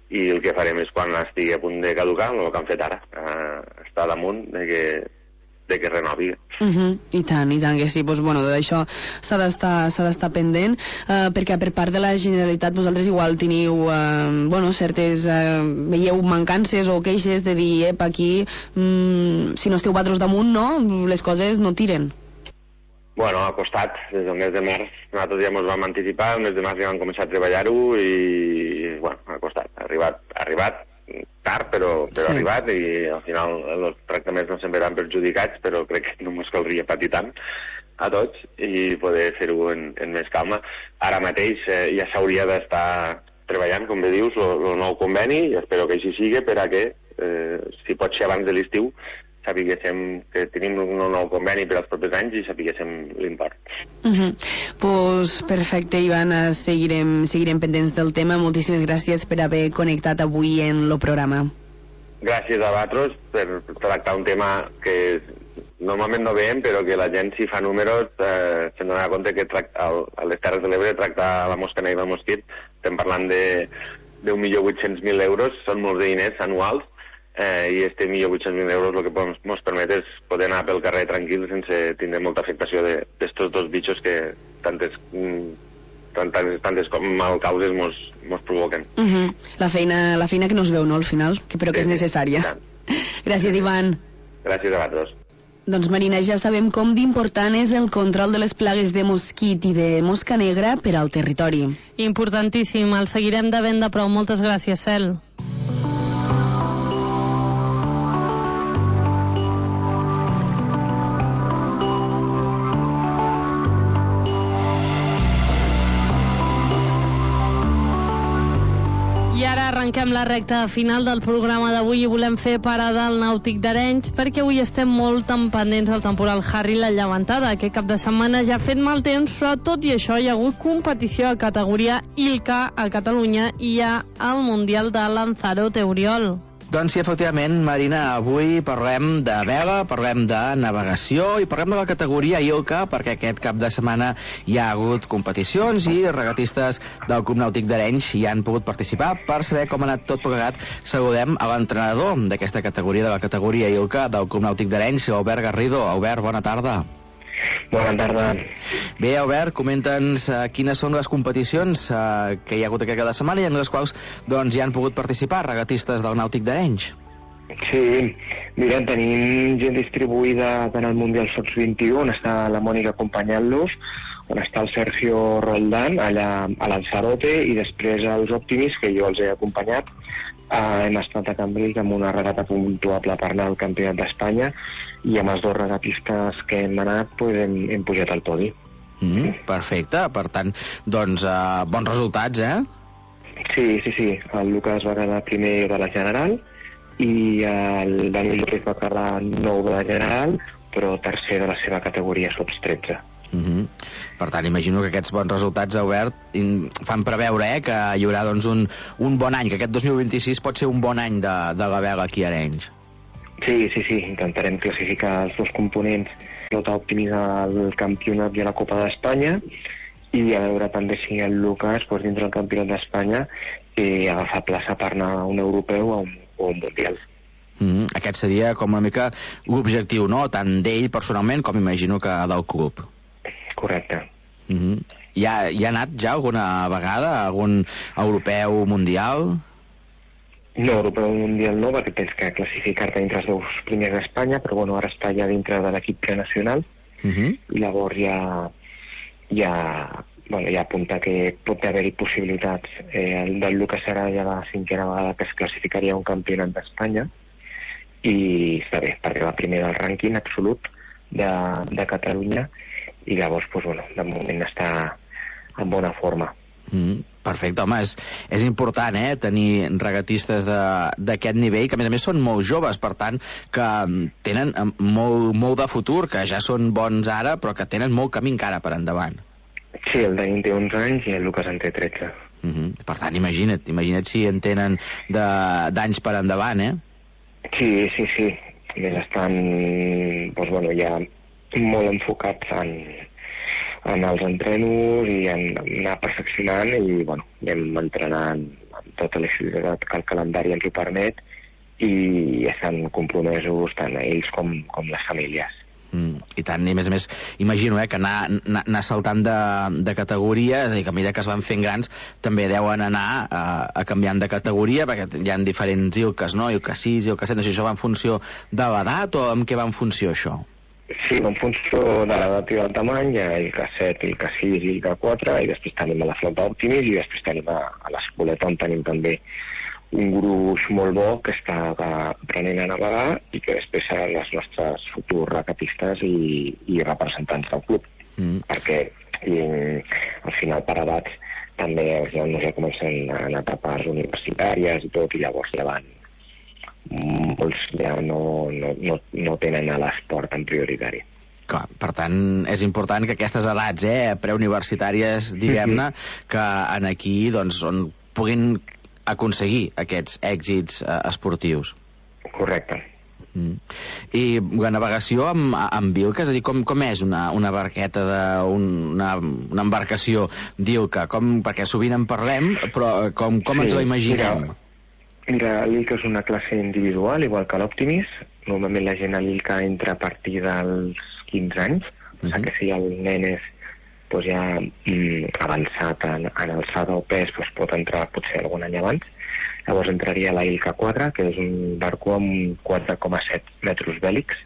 i el que farem és quan estigui a punt de caducar, el que han fet ara, eh, està damunt de que de que renovi. Uh -huh. I tant, i tant que sí. Pues, bueno, d'això s'ha d'estar s'ha d'estar pendent, eh, perquè per part de la Generalitat vosaltres igual teniu eh, bueno, certes eh, veieu mancances o queixes de dir, ep, aquí mm, si no esteu vosaltres damunt, no? Les coses no tiren. Bueno, ha costat, des del mes de març nosaltres ja ens vam anticipar, el mes de març ja vam començar a treballar-ho i, bueno, ha costat, ha arribat, ha arribat tard, però, però sí. ha arribat, i al final els tractaments no se'n veran perjudicats, però crec que no ens caldria patir tant a tots i poder fer-ho en, en més calma. Ara mateix eh, ja s'hauria d'estar treballant, com bé dius, el nou conveni, i espero que així sigui, per a que, eh, si pot ser abans de l'estiu, sapiguéssim que tenim un nou conveni per als propers anys i sapiguéssim l'import. Uh -huh. Pues perfecte, Ivan, seguirem, seguirem pendents del tema. Moltíssimes gràcies per haver connectat avui en el programa. Gràcies a vosaltres per tractar un tema que normalment no veiem, però que la gent, si fa números, eh, se'n dona compte que tracta, a les Terres de l'Ebre tractar la mosca negra del mosquit, estem parlant de d'un milió vuit-cents mil euros, són molts de diners anuals, eh, i este milió vuit-cents mil euros el que ens permet és poder anar pel carrer tranquil sense tindre molta afectació d'estos dos bitxos que tantes, tantes, tantes com malcauses mos, mos provoquen. Uh -huh. La feina, la feina que no es veu, no, al final, que, però que sí, és necessària. Gràcies, Ivan. Gràcies a vosaltres. Doncs, Marina, ja sabem com d'important és el control de les plagues de mosquit i de mosca negra per al territori. Importantíssim, el seguirem de ben de prou. Moltes gràcies, Cel. Arrenquem la recta final del programa d'avui i volem fer parada al Nàutic d'Arenys perquè avui estem molt tan pendents del temporal Harry i la llevantada. Aquest cap de setmana ja ha fet mal temps, però tot i això hi ha hagut competició a categoria I L C A a Catalunya i hi ha el Mundial de Lanzarote, Oriol. Doncs sí, efectivament, Marina, avui parlem de vela, parlem de navegació i parlem de la categoria I L C A perquè aquest cap de setmana hi ha hagut competicions i regatistes del Club Nàutic d'Arenys hi han pogut participar. Per saber com ha anat tot plegat, saludem a l'entrenador d'aquesta categoria, de la categoria I L C A del Club Nàutic d'Arenys, Albert Garrido. Albert, bona tarda. Bona tarda. Bé, Albert, comenta'ns uh, quines són les competicions uh, que hi ha hagut aquest cada setmana i en les quals doncs, hi han pogut participar regatistes del Nàutic d'Arenys. Sí, mira, tenim gent distribuïda en el Mundial Sots vint-i-u, on està la Mònica acompanyant-los, on està el Sergio Roldán, allà a Lanzarote, i després els Optimis, que jo els he acompanyat. Uh, hem estat a Cambrils amb una regata puntuable per anar al Campionat d'Espanya, i amb els dos regatistes que hem anat pues, hem, hem pujat al podi. Mm, perfecte, per tant, doncs uh, bons resultats, eh? Sí, sí, sí. El Lucas va quedar primer de la general i el Dani López va quedar nou de la general, però tercer de la seva categoria, sots tretze. Mm-hmm. Per tant, imagino que aquests bons resultats, Albert, fan preveure eh, que hi haurà doncs, un, un bon any, que aquest dos mil vint-i-sis pot ser un bon any de, de la vela aquí a Arenys. Sí, sí, sí, intentarem classificar els dos components, tot optimitzar el campionat i la Copa d'Espanya, i a veure també si el Lucas, pues, dintre del campionat d'Espanya, eh, agafa plaça per anar a un europeu o un, o un mundial. Mm, aquest seria com una mica l'objectiu, no?, tant d'ell personalment com imagino que del club. Correcte. Mm-hmm. Hi ha, hi ha anat ja alguna vegada a algun europeu mundial? No, europeu mundial no, perquè tens que classificar-te entre els dos primers d'Espanya, però bueno, ara està ja dintre de l'equip prenacional, uh-huh. i llavors ja, ja, bueno, ja apunta que pot haver-hi possibilitats. Eh, el del Lucas serà ja la cinquena vegada que es classificaria a un campionat d'Espanya, i està bé, per arribar primer del rànquing absolut de, de Catalunya, i llavors, pues, bueno, de moment està en bona forma. Mm, perfecte, home, és, és important eh, tenir regatistes d'aquest nivell, que a més a més són molt joves, per tant, que tenen molt, molt de futur, que ja són bons ara, però que tenen molt camí encara per endavant. Sí, el Dani té onze anys i el Lucas en té tretze. Mm-hmm. Per tant, imagina't, imagina't si en tenen d'anys per endavant, eh? Sí, sí, sí. A més, estan, doncs, bueno, ja molt enfocats en, en els entrenos i en anar perfeccionant, i bueno, anem entrenant amb tota l'accessibilitat que el calendari ens ho permet, i estan compromesos tant ells com, com les famílies. Mm, I tant, i a més a més, imagino eh, que anar, anar, anar saltant de, de categoria, és a dir, que a mesura que es van fent grans, també deuen anar a, a canviant de categoria, perquè hi ha diferents I L Cs, no? I L K sis, I L K set, no sé si això va en funció de l'edat o amb què va en funció això? Sí, en funció de l'edat i del tamany, hi ha I L K set, I L K sis i I L K quatre, i després tenim a la flota Optimis, i després tenim a, a l'Escoleta, on tenim també un gruix molt bo que està aprenent a navegar i que després seran les nostres futurs regatistes i, i representants del club. Mm. Perquè i, al final per edats també els nanos ja comencen a anar a etapes universitàries i tot, i llavors ja van molts ja no, no, no, no tenen a l'esport en prioritari. Clar, per tant, és important que aquestes edats eh, preuniversitàries, diguem-ne, que en aquí doncs, on puguin aconseguir aquests èxits eh, esportius. Correcte. Mm. I la navegació amb, amb I L K, és a dir, com, com és una, una barqueta, de, un, una, una embarcació d'I L K? Com, perquè sovint en parlem, però com, com sí, ens la imaginem? Mira, mira l'I L K és una classe individual, igual que l'Optimis. Normalment la gent a l'I L K entra a partir dels quinze anys, uh-huh. O sigui que si el nen és doncs ja mm, avançat en, en alçada o pes, doncs pot entrar potser algun any abans. Llavors entraria a la I L K quatre, que és un barco amb quatre coma set metres bèl·lics,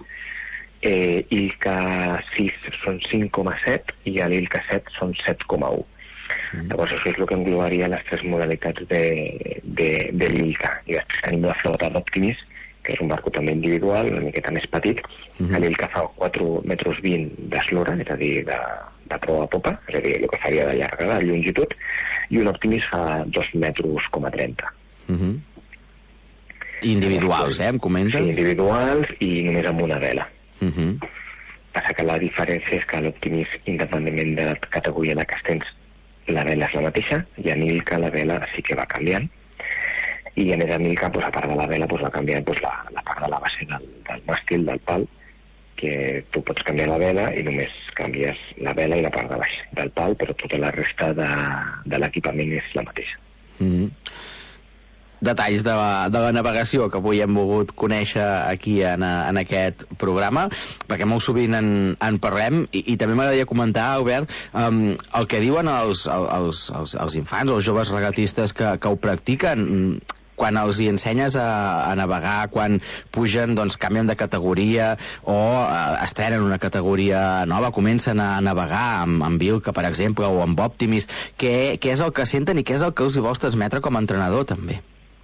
eh, I L K sis són cinc coma set i a l'I L K set són set coma un. Mm. Llavors això és el que englobaria les tres modalitats de, de, de l'I L K. I després tenim la flota d'Optimis, que és un barco també individual, una miqueta més petit. Mm-hmm. A l'I L K fa quatre metres vint d'eslora, és a dir, de, de proa a popa, és a dir, el que faria de llargada, de longitud, i un Optimis fa dos metres coma trenta. Mm-hmm. Individuals, eh, em comenten? Sí, individuals i només amb una vela. Mm-hmm. Passa que la diferència és que l'Optimis, independentment de la categoria en la que estens, la vela és la mateixa, i en I L K la vela sí que va canviant. I a més a mi, pues, a part de la vela, pues, va canviant pues, la, la part de la base del, del màstil, del pal, que tu pots canviar la vela i només canvies la vela i la part de baix del pal, però tota la resta de, de l'equipament és la mateixa. Mm-hmm. Detalls de la, de la navegació que avui hem volgut conèixer aquí en, en aquest programa, perquè molt sovint en, en parlem, i, i també m'agradaria comentar, Albert, um, el que diuen els, els, els, els infants o els joves regatistes que, que ho practiquen, quan els hi ensenyes a, a navegar, quan pugen, doncs canvien de categoria o eh, estrenen una categoria nova, comencen a navegar amb, amb I L K, per exemple, o amb Optimis, què, què és el que senten i què és el que els hi vols transmetre com a entrenador, també?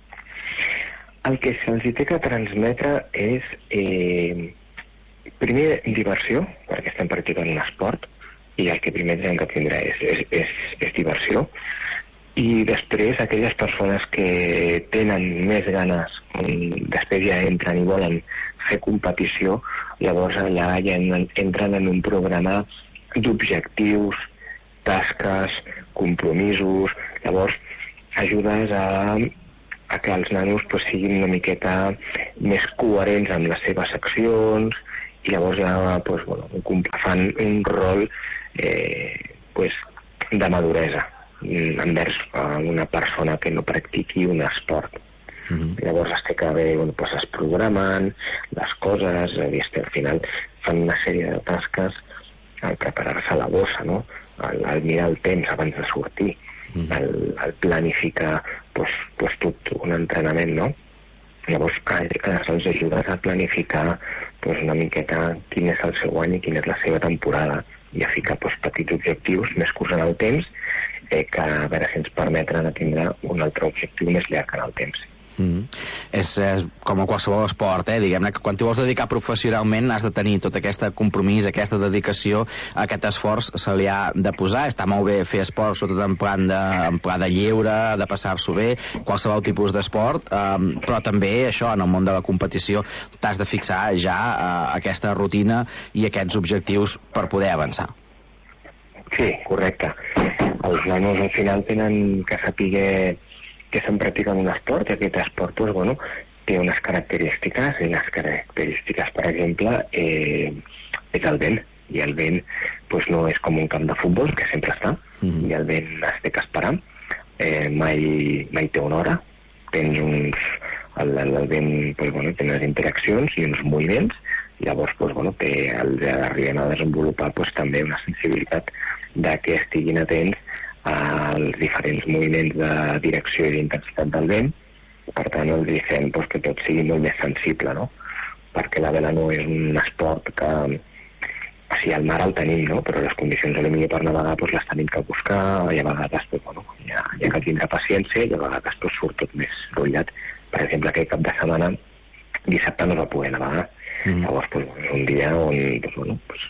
El que se'ls té que transmetre és eh, primer diversió, perquè estem practicant un esport, i el que primer hem de tindre és, és, és, és diversió, i després aquelles persones que tenen més ganes, després ja entren i volen fer competició, llavors allà ja entren en un programa d'objectius, tasques, compromisos, llavors ajudes a, a que els nanos pues, siguin una miqueta més coherents amb les seves accions, i llavors ja pues, bueno, fan un rol eh, pues, de maduresa envers una persona que no practiqui un esport. Mm-hmm. Llavors es té que haver, bueno, pues es programen les coses, i al final fan una sèrie de tasques al preparar-se la bossa, no? al, al mirar el temps abans de sortir, mm-hmm. al, al planificar pues, pues tot un entrenament, no? Llavors se'ls ajudes a planificar pues, una miqueta quin és el seu any i quina és la seva temporada, i a ficar pues, petits objectius més curts en el temps, Eh, que a veure si ens permetran tindre un altre objectiu més llarg en el temps. Mm. És, és com a qualsevol esport, eh? Diguem-ne que quan t'hi vols dedicar professionalment has de tenir tot aquest compromís, aquesta dedicació, aquest esforç se li ha de posar. Està molt bé fer esport, sobretot en plan de, en pla de lleure, de passar-s'ho bé, qualsevol tipus d'esport, eh, però també això, en el món de la competició, t'has de fixar ja eh, aquesta rutina i aquests objectius per poder avançar. Sí, correcte. Els nanos al final tenen que saber que estan practicant un esport, i aquest esport pues, bueno, té unes característiques, i les característiques, per exemple, eh, és el vent, i el vent pues, no és com un camp de futbol, que sempre està, mm-hmm. i el vent es té que esperar. eh, mai, mai té una hora, tens uns... el, el, el vent, pues, bueno, té unes interaccions i uns moviments, i llavors pues, bueno, té, el, arribem a desenvolupar pues, també una sensibilitat de que estiguin atents als diferents moviments de direcció i d'intensitat del vent. Per tant, els fem pues, que tot sigui molt més sensible, no? Perquè la vela no és un esport que... O sigui, el mar el tenim, no? Però les condicions a l'Emili per navegar pues, les tenim que buscar, i a vegades pues, bueno, hi, ha, hi ha que tindre paciència, i a vegades pues, surt tot més rotllat. Per exemple, aquest cap de setmana, dissabte no va poder navegar. Mm. Llavors, pues, és un dia on pues, bueno, pues,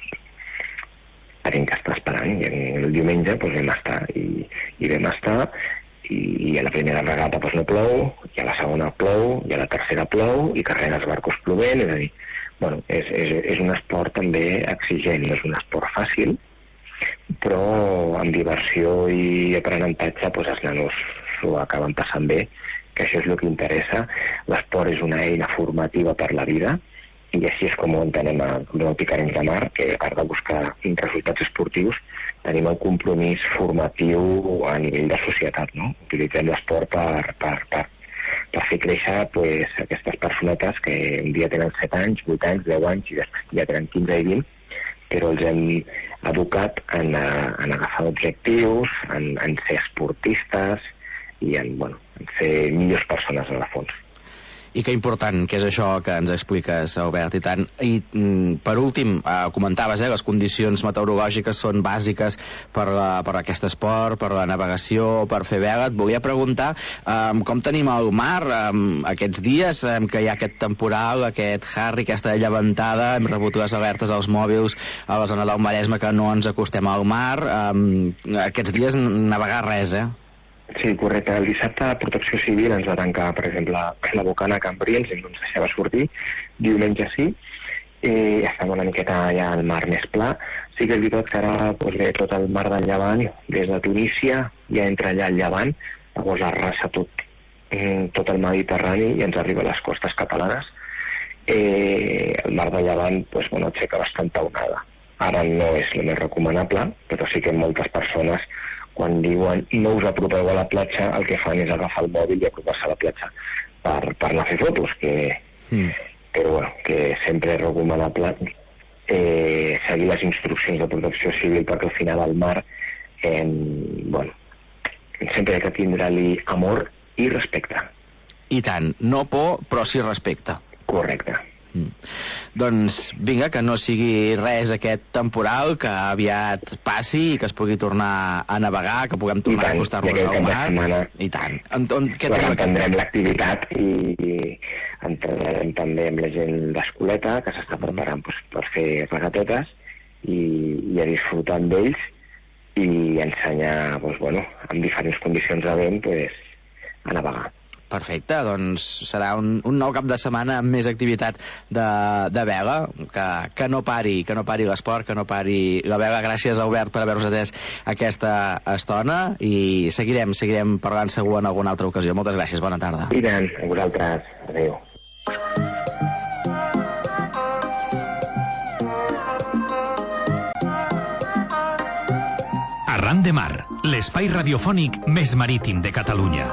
tenim que estar esperant, i el diumenge pues, vam estar, i, i vam estar, i, i a la primera regata pues, no plou, i a la segona plou, i a la tercera plou, i carrega els barcos plovent, és a dir, bueno, és, és, és un esport també exigent, no és un esport fàcil, però amb diversió i aprenentatge pues, els nanos s'ho acaben passant bé, que això és el que interessa. L'esport és una eina formativa per la vida, i així és com ho entenem a Nàutica Arenys de Mar, que a part de buscar resultats esportius, tenim el compromís formatiu a nivell de societat, no? Utilitzem l'esport per, per, per, per fer créixer pues, aquestes personetes que un dia tenen set anys, vuit anys, deu anys, i després ja tenen quinze i vint, però els hem educat en, en agafar objectius, en, en ser esportistes, i en, bueno, en ser millors persones en la fons. I que important que és això que ens expliques, Albert, i tant. I mm, per últim, eh, comentaves, eh, les condicions meteorològiques són bàsiques per, la, per aquest esport, per la navegació, per fer vela. Et volia preguntar eh, com tenim el mar eh, aquests dies, eh, que hi ha aquest temporal, aquest Harry, aquesta llevantada, hem rebut les alertes als mòbils a la zona del Maresme que no ens acostem al mar. Eh, aquests dies navegar res, eh? Sí, correcte. El dissabte Protecció Civil ens va tancar, per exemple, la Bocana a Cambrils, i no ens deixava sortir. Diumenge sí, i estem una miqueta ja al mar més pla. Sí que és veritat que ara doncs, ve tot el mar del Llevant, des de Tunísia, ja entra allà al Llevant, llavors arrasa tot, tot el Mediterrani i ens arriba a les costes catalanes. Eh, el mar del Llevant doncs, bueno, aixeca bastanta onada. Ara no és el més recomanable, però sí que moltes persones, quan diuen no us apropeu a la platja, el que fan és agafar el mòbil i apropar-se a la platja per, per anar a fer fotos, que, mm. però bueno, que sempre és recomanable eh, seguir les instruccions de Protecció Civil, perquè al final al mar eh, bueno, sempre hi ha que tindre-li amor i respecte. I tant, no por, però sí respecte. Correcte. Mm. Doncs vinga, que no sigui res aquest temporal, que aviat passi i que es pugui tornar a navegar, que puguem tornar a acostar-nos al mar. Setmana, I tant. En, en, què bueno, entendrem l'activitat i, i entrarem també amb la gent d'Escoleta, que s'està preparant pues, per fer regatetes i, i a disfrutar amb ells i ensenyar pues, bueno, amb diferents condicions de vent pues, a navegar. Perfecte, doncs serà un, un nou cap de setmana amb més activitat de, de vela, que, que no pari, que no pari l'esport, que no pari la vela. Gràcies, Albert, per haver-nos atès aquesta estona, i seguirem, seguirem parlant segur en alguna altra ocasió. Moltes gràcies, bona tarda. I tant, a vosaltres. Adéu. Arran de Mar, l'espai radiofònic més marítim de Catalunya.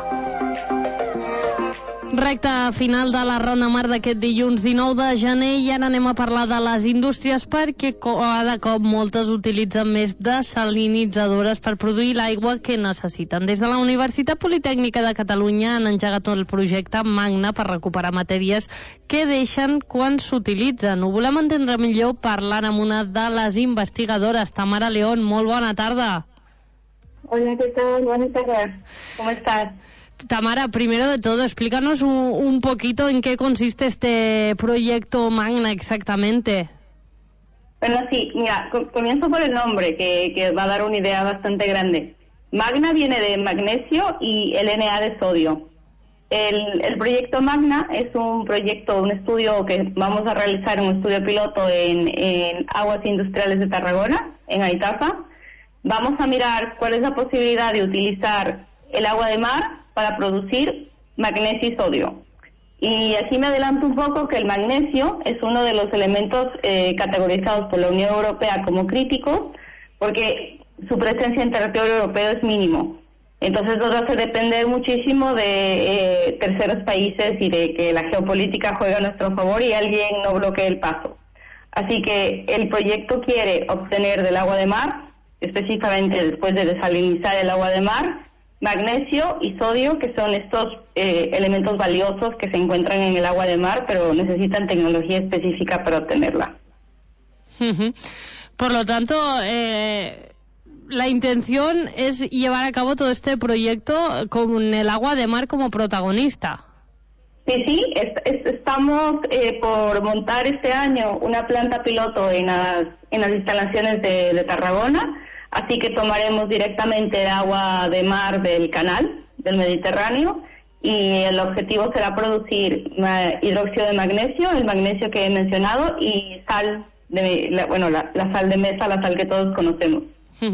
Recta final de la Ronda Mar d'aquest dilluns dinou de gener, i ara anem a parlar de les indústries, perquè cada cop moltes utilitzen més desalinitzadores per produir l'aigua que necessiten. Des de la Universitat Politècnica de Catalunya han engegat el projecte Magna per recuperar matèries que deixen quan s'utilitzen. Ho volem entendre millor parlant amb una de les investigadores, Tamara León. Molt bona tarda. Hola, ¿qué tal? Buenas tardes. ¿Cómo estás? Tamara, primero de todo, explícanos un, un poquito en qué consiste este proyecto Magna exactamente. Bueno, sí, mira, comienzo por el nombre, que, que va a dar una idea bastante grande. Magna viene de magnesio y L N A de sodio. El, el proyecto Magna es un proyecto, un estudio que vamos a realizar, un estudio piloto en, en aguas industriales de Tarragona, en Aitaza. Vamos a mirar cuál es la posibilidad de utilizar el agua de mar para producir magnesio y sodio. Y aquí me adelanto un poco que el magnesio es uno de los elementos eh, categorizados por la Unión Europea como críticos, porque su presencia en territorio europeo es mínimo. Entonces nos hace depender muchísimo de eh, terceros países y de que la geopolítica juegue a nuestro favor y alguien no bloquee el paso. Así que el proyecto quiere obtener del agua de mar, específicamente después de desalinizar el agua de mar, magnesio y sodio, que son estos eh, elementos valiosos que se encuentran en el agua de mar, pero necesitan tecnología específica para obtenerla. Por lo tanto, eh, la intención es llevar a cabo todo este proyecto con el agua de mar como protagonista. Sí, sí, es, es, estamos eh, por montar este año una planta piloto en las, en las instalaciones de, de Tarragona, así que tomaremos directamente el agua de mar del canal, del Mediterráneo, y el objetivo será producir hidróxido de magnesio, el magnesio que he mencionado, y sal, de, la, bueno, la, la sal de mesa, la sal que todos conocemos.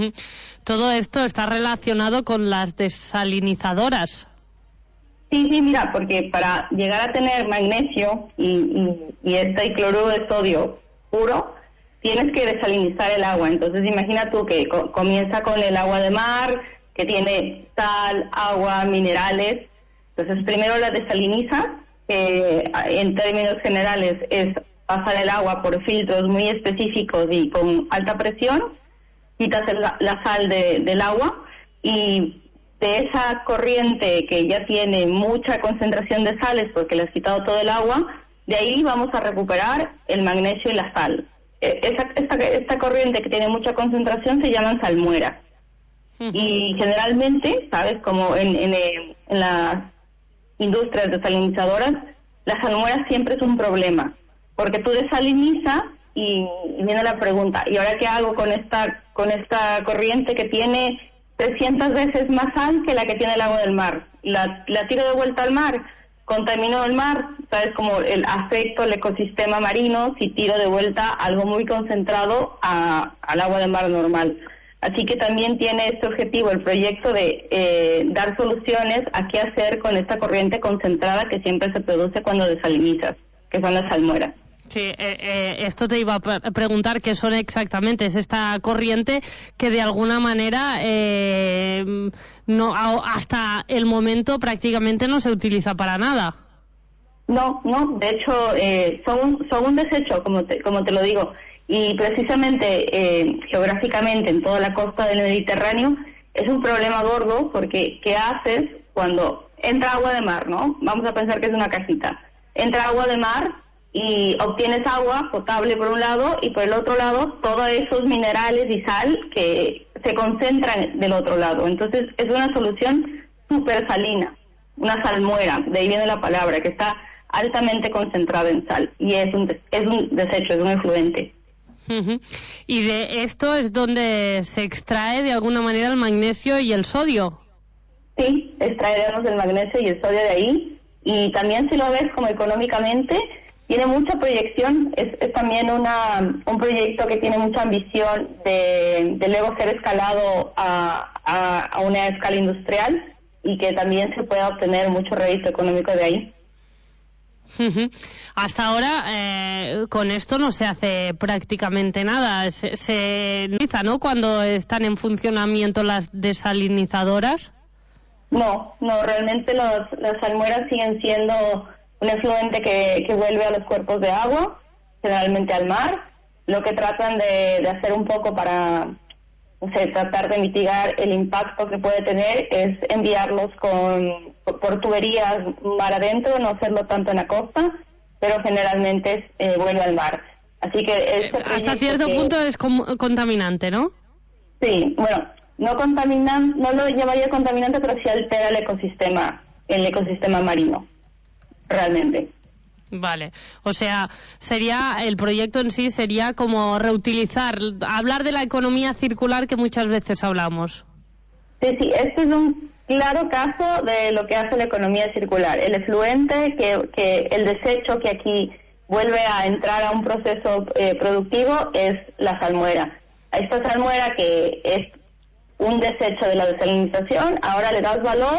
Todo esto está relacionado con las desalinizadoras. Sí, sí, mira, porque para llegar a tener magnesio y, y, y este cloruro de sodio puro, tienes que desalinizar el agua. Entonces imagina tú que co- comienza con el agua de mar, que tiene sal, agua, minerales. Entonces primero la desalinizas, que en términos generales es pasar el agua por filtros muy específicos y con alta presión, quitas el, la sal de, del agua y de esa corriente que ya tiene mucha concentración de sales porque le has quitado todo el agua, de ahí vamos a recuperar el magnesio y la sal. Esa, esta, esta corriente que tiene mucha concentración se llaman salmueras. Uh-huh. Y generalmente, ¿sabes? Como en, en, en las industrias desalinizadoras, las salmueras siempre es un problema, porque tú desalinizas y viene la pregunta, ¿y ahora qué hago con esta con esta corriente que tiene trescientas veces más sal que la que tiene el agua del mar? La, la tiro de vuelta al mar, contamino el mar, ¿sabes? Como el afecto al ecosistema marino si tiro de vuelta algo muy concentrado a, al agua del mar normal. Así que también tiene este objetivo el proyecto de eh, dar soluciones a qué hacer con esta corriente concentrada que siempre se produce cuando desalinizas, que son las salmueras. Sí, eh, eh, esto te iba a pre- preguntar qué son exactamente. Es esta corriente que de alguna manera eh, no a, hasta el momento prácticamente no se utiliza para nada. No, no, de hecho eh, son, son un desecho, como te, como te lo digo, y precisamente eh, geográficamente en toda la costa del Mediterráneo es un problema gordo porque ¿qué haces cuando entra agua de mar, no? Vamos a pensar que es una cajita. Entra agua de mar y obtienes agua potable por un lado y por el otro lado todos esos minerales y sal que se concentran del otro lado. Entonces es una solución súper salina, una salmuera, de ahí viene la palabra, que está altamente concentrada en sal y es un, es un desecho, es un efluente. Uh-huh. Y de esto es donde se extrae de alguna manera el magnesio y el sodio. Sí, extraeremos el magnesio y el sodio de ahí, y también si lo ves como económicamente tiene mucha proyección, es, es también una, un proyecto que tiene mucha ambición de, de luego ser escalado a, a, a una escala industrial y que también se pueda obtener mucho rédito económico de ahí. Uh-huh. Hasta ahora eh, con esto no se hace prácticamente nada, se, se utiliza, ¿no? Cuando están en funcionamiento las desalinizadoras. No, no, realmente los, las salmueras siguen siendo un efluente que, que vuelve a los cuerpos de agua, generalmente al mar. Lo que tratan de, de hacer un poco para, no sé, tratar de mitigar el impacto que puede tener es enviarlos con por, por tuberías mar adentro, no hacerlo tanto en la costa, pero generalmente eh, vuelve al mar. Así que este hasta cierto que, punto es com- contaminante, ¿no? Sí, bueno, no contaminan, no lo llevaría contaminante, pero sí altera el ecosistema, el ecosistema marino. Realmente. Vale, o sea, sería el proyecto en sí sería como reutilizar, hablar de la economía circular que muchas veces hablamos. Sí, sí, este es un claro caso de lo que hace la economía circular. El efluente, que, que el desecho que aquí vuelve a entrar a un proceso eh, productivo es la salmuera. A esta salmuera, que es un desecho de la desalinización, ahora le das valor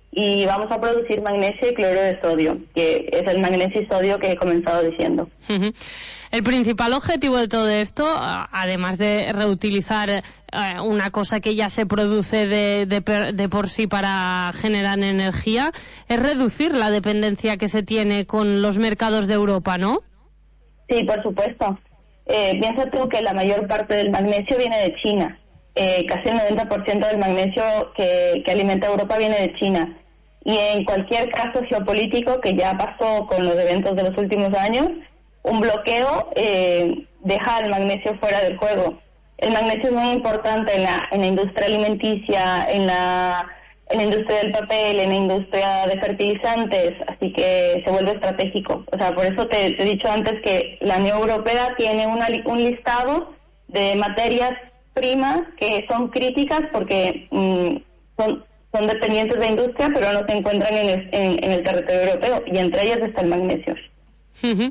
y vamos a producir magnesio y cloruro de sodio, que es el magnesio y sodio que he comenzado diciendo. Uh-huh. El principal objetivo de todo esto, además de reutilizar eh, una cosa que ya se produce de, de, de por sí para generar energía, es reducir la dependencia que se tiene con los mercados de Europa, ¿no? Sí, por supuesto. Eh, piensa tú que la mayor parte del magnesio viene de China. Eh, casi el noventa por ciento del magnesio que, que alimenta a Europa viene de China. Y en cualquier caso geopolítico que ya pasó con los eventos de los últimos años, un bloqueo eh, deja el magnesio fuera del juego. El magnesio es muy importante en la, en la industria alimenticia, en la, en la industria del papel, en la industria de fertilizantes, así que se vuelve estratégico. O sea, por eso te, te he dicho antes que la Unión Europea tiene una, un listado de materias primas que son críticas porque mmm, son, son dependientes de la industria, pero no se encuentran en el, en, en el territorio europeo, y entre ellas está el magnesio. Uh-huh.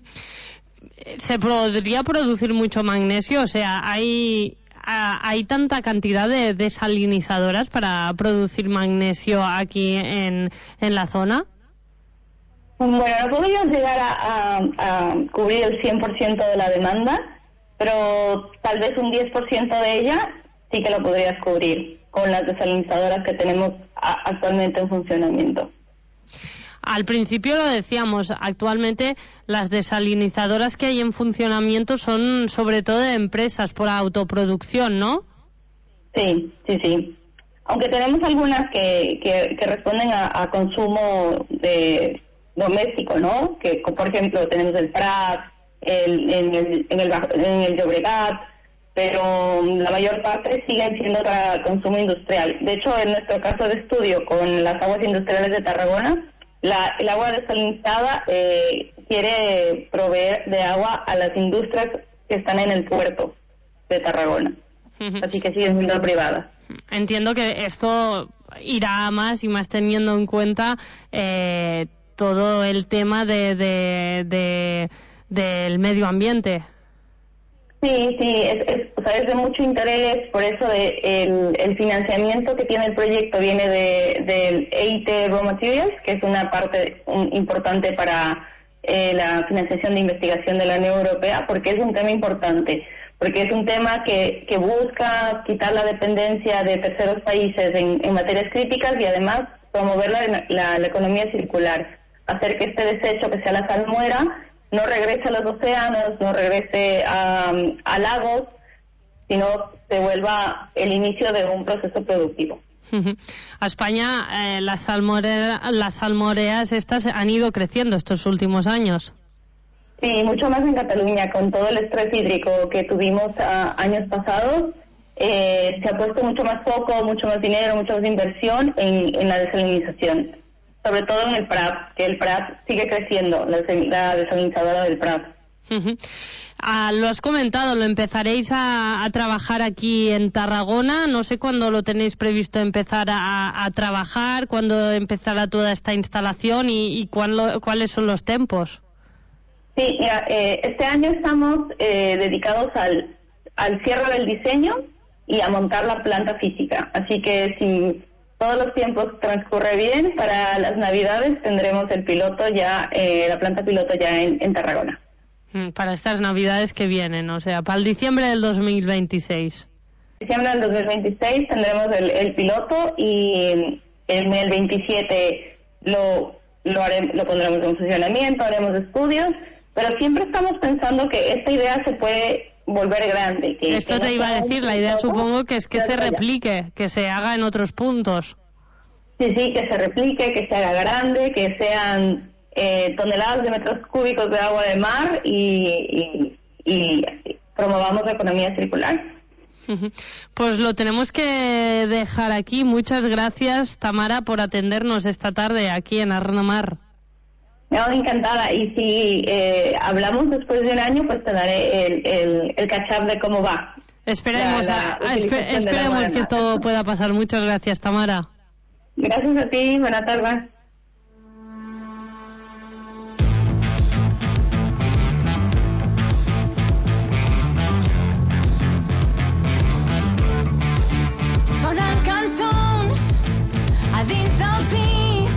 ¿Se podría producir mucho magnesio? O sea, ¿hay, hay tanta cantidad de desalinizadoras para producir magnesio aquí en, en la zona? Bueno, no podríamos llegar a, a, a cubrir el cien por ciento de la demanda, pero tal vez un diez por ciento de ella sí que lo podrías cubrir con las desalinizadoras que tenemos a, actualmente en funcionamiento. Al principio lo decíamos, actualmente las desalinizadoras que hay en funcionamiento son sobre todo de empresas por autoproducción, ¿no? Sí, sí, sí. Aunque tenemos algunas que, que, que responden a, a consumo de doméstico, ¿no? Que, por ejemplo, tenemos el Prat, el, en, el, en, el, en el Llobregat, pero la mayor parte siguen siendo para consumo industrial. De hecho, en nuestro caso de estudio con las aguas industriales de Tarragona, La, el agua desalinizada eh, quiere proveer de agua a las industrias que están en el puerto de Tarragona. Uh-huh. Así que siguen siendo privadas. Entiendo que esto irá a más y más teniendo en cuenta eh, todo el tema de, de, de, del medio ambiente. Sí, sí, es, es, o sea, es de mucho interés, por eso de el, el financiamiento que tiene el proyecto viene de del E I T Raw Materials, que es una parte un, importante para eh, la financiación de investigación de la Unión Europea, porque es un tema importante, porque es un tema que, que busca quitar la dependencia de terceros países en, en materias críticas y además promover la, la, la economía circular, hacer que este desecho, que sea la salmuera, no regrese a los océanos, no regrese a, a lagos, sino se vuelva el inicio de un proceso productivo. A España eh, las, salmore, las salmoreas estas han ido creciendo estos últimos años. Sí, mucho más en Cataluña, con todo el estrés hídrico que tuvimos a, años pasados, eh, se ha puesto mucho más foco, mucho más dinero, mucha más inversión en, en la desalinización. Sobre todo en el Prat, que el Prat sigue creciendo, la, la desalinizadora del Prat. Uh-huh. Ah, lo has comentado, lo empezaréis a, a trabajar aquí en Tarragona. No sé cuándo lo tenéis previsto empezar a, a trabajar, cuándo empezará toda esta instalación y, y cuál, cuáles son los tiempos. Sí, mira, eh, este año estamos eh, dedicados al, al cierre del diseño y a montar la planta física. Así que si todos los tiempos transcurre bien, para las Navidades tendremos el piloto ya, eh, la planta piloto ya en, en Tarragona. Para estas Navidades que vienen, o sea, para el diciembre del dos mil veintiséis. Diciembre del dos mil veintiséis tendremos el, el piloto y en el veintisiete lo, lo, haremos, lo pondremos en funcionamiento, haremos estudios, pero siempre estamos pensando que esta idea se puede volver grande. Que, Esto que te no iba a decir, la idea supongo que es que se replique, que se haga en otros puntos. Sí, sí, que se replique, que se haga grande, que sean eh, toneladas de metros cúbicos de agua de mar y, y, y promovamos la economía circular. Pues lo tenemos que dejar aquí. Muchas gracias, Tamara, por atendernos esta tarde aquí en Arnamar. No, encantada. Y si eh, hablamos después de un año, pues te daré el, el, el catch up de cómo va. Esperemos, la, la a, esper, esperemos que esto pueda pasar. Muchas gracias, Tamara. Gracias a ti. Buenas tardes. Sonen cançons a dins del pit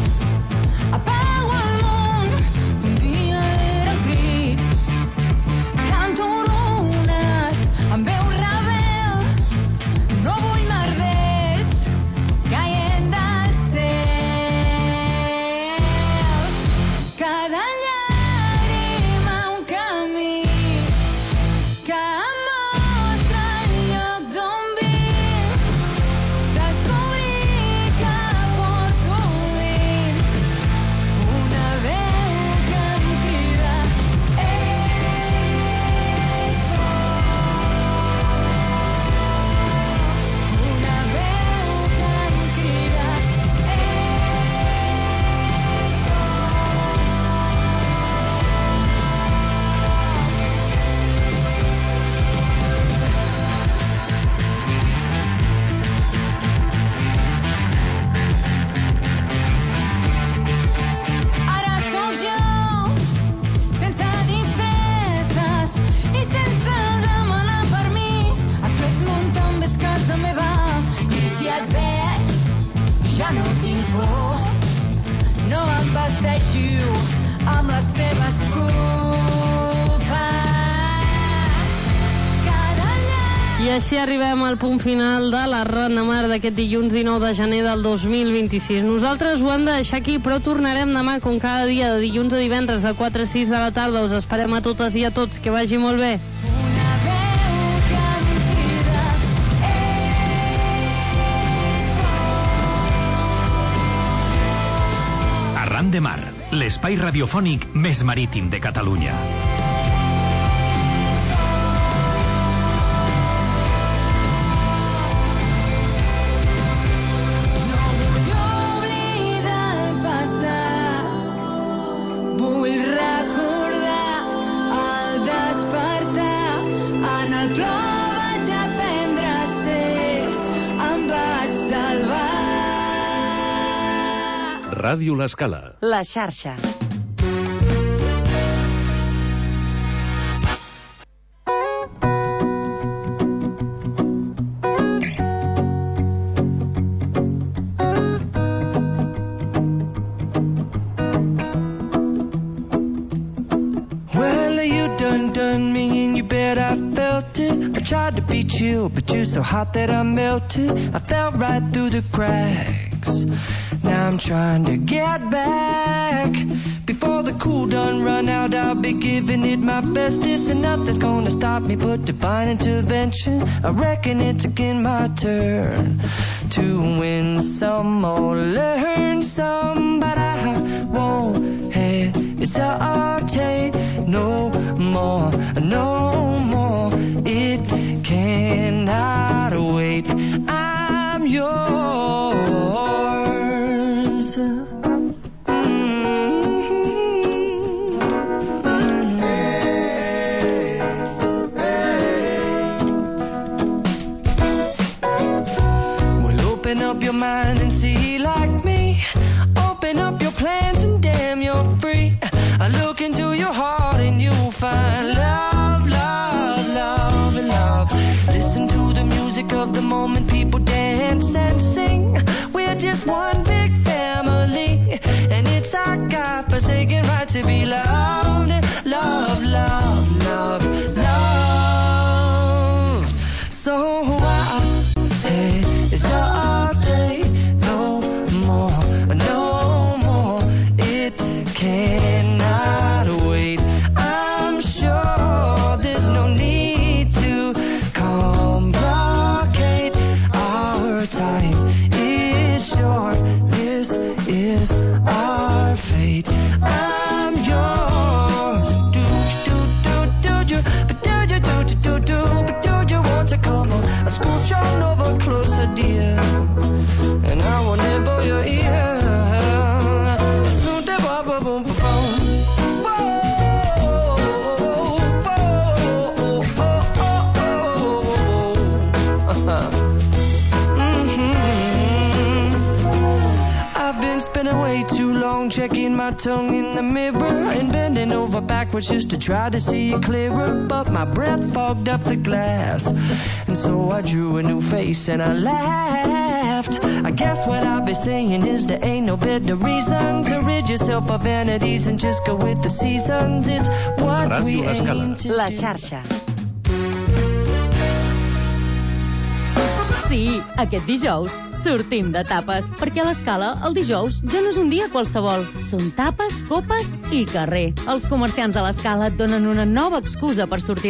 I així arribem al punt final de la Ronda Mar d'aquest dilluns dinou de gener del dos mil vint-i-sis. Nosaltres ho hem de deixar aquí, però tornarem demà, com cada dia, de dilluns a divendres, de quatre a sis de la tarda. Us esperem a totes i a tots. Que vagi molt bé. Arran de Mar, l'espai radiofònic més marítim de Catalunya. Ràdio L'Escala. La xarxa. Well, you done done me and you bet I felt it. I tried to beat you, but you're so hot that I melted. I fell right through the cracks. Now I'm trying to get back. Before the cool done run out, I'll be giving it my bestest, and nothing's gonna stop me but divine intervention. I reckon it's again my turn to win some or learn some, but I won't hesitate no more, no more. It cannot wait. I'm yours. Open up your mind and see like me. Open up your plans and damn, you're free. I look into your heart and you'll find love, love, love, and love. Listen to the music of the moment, people dance and sing. We're just one big family, and it's our God-forsaken right to be loved. Love, love, love, love. So I hesitate no more, no more. It cannot wait. I'm sure there's no need to complicate. Our time is short. This is our fate. I'm yours. Do do do do do, but do do do do do, but do you want to come on? I scooch on over closer, dear, and I will nibble your ear. Soon the bubble boom boom boom. I've been spinning way too long, checking my tongue in the mirror and bending over backwards just to try to see it clearer. But my breath fogged up the glass, and so I drew a new face and I laughed. I guess what I'll be saying is there ain't no better reason to rid yourself of vanities and just go with the seasons. It's what we aim to do. La xarxa. Sí, aquest dijous sortim de tapes, perquè a l'Escala el dijous ja no és un dia qualsevol. Són tapes, copes i carrer. Els comerciants de l'Escala et donen una nova excusa per sortir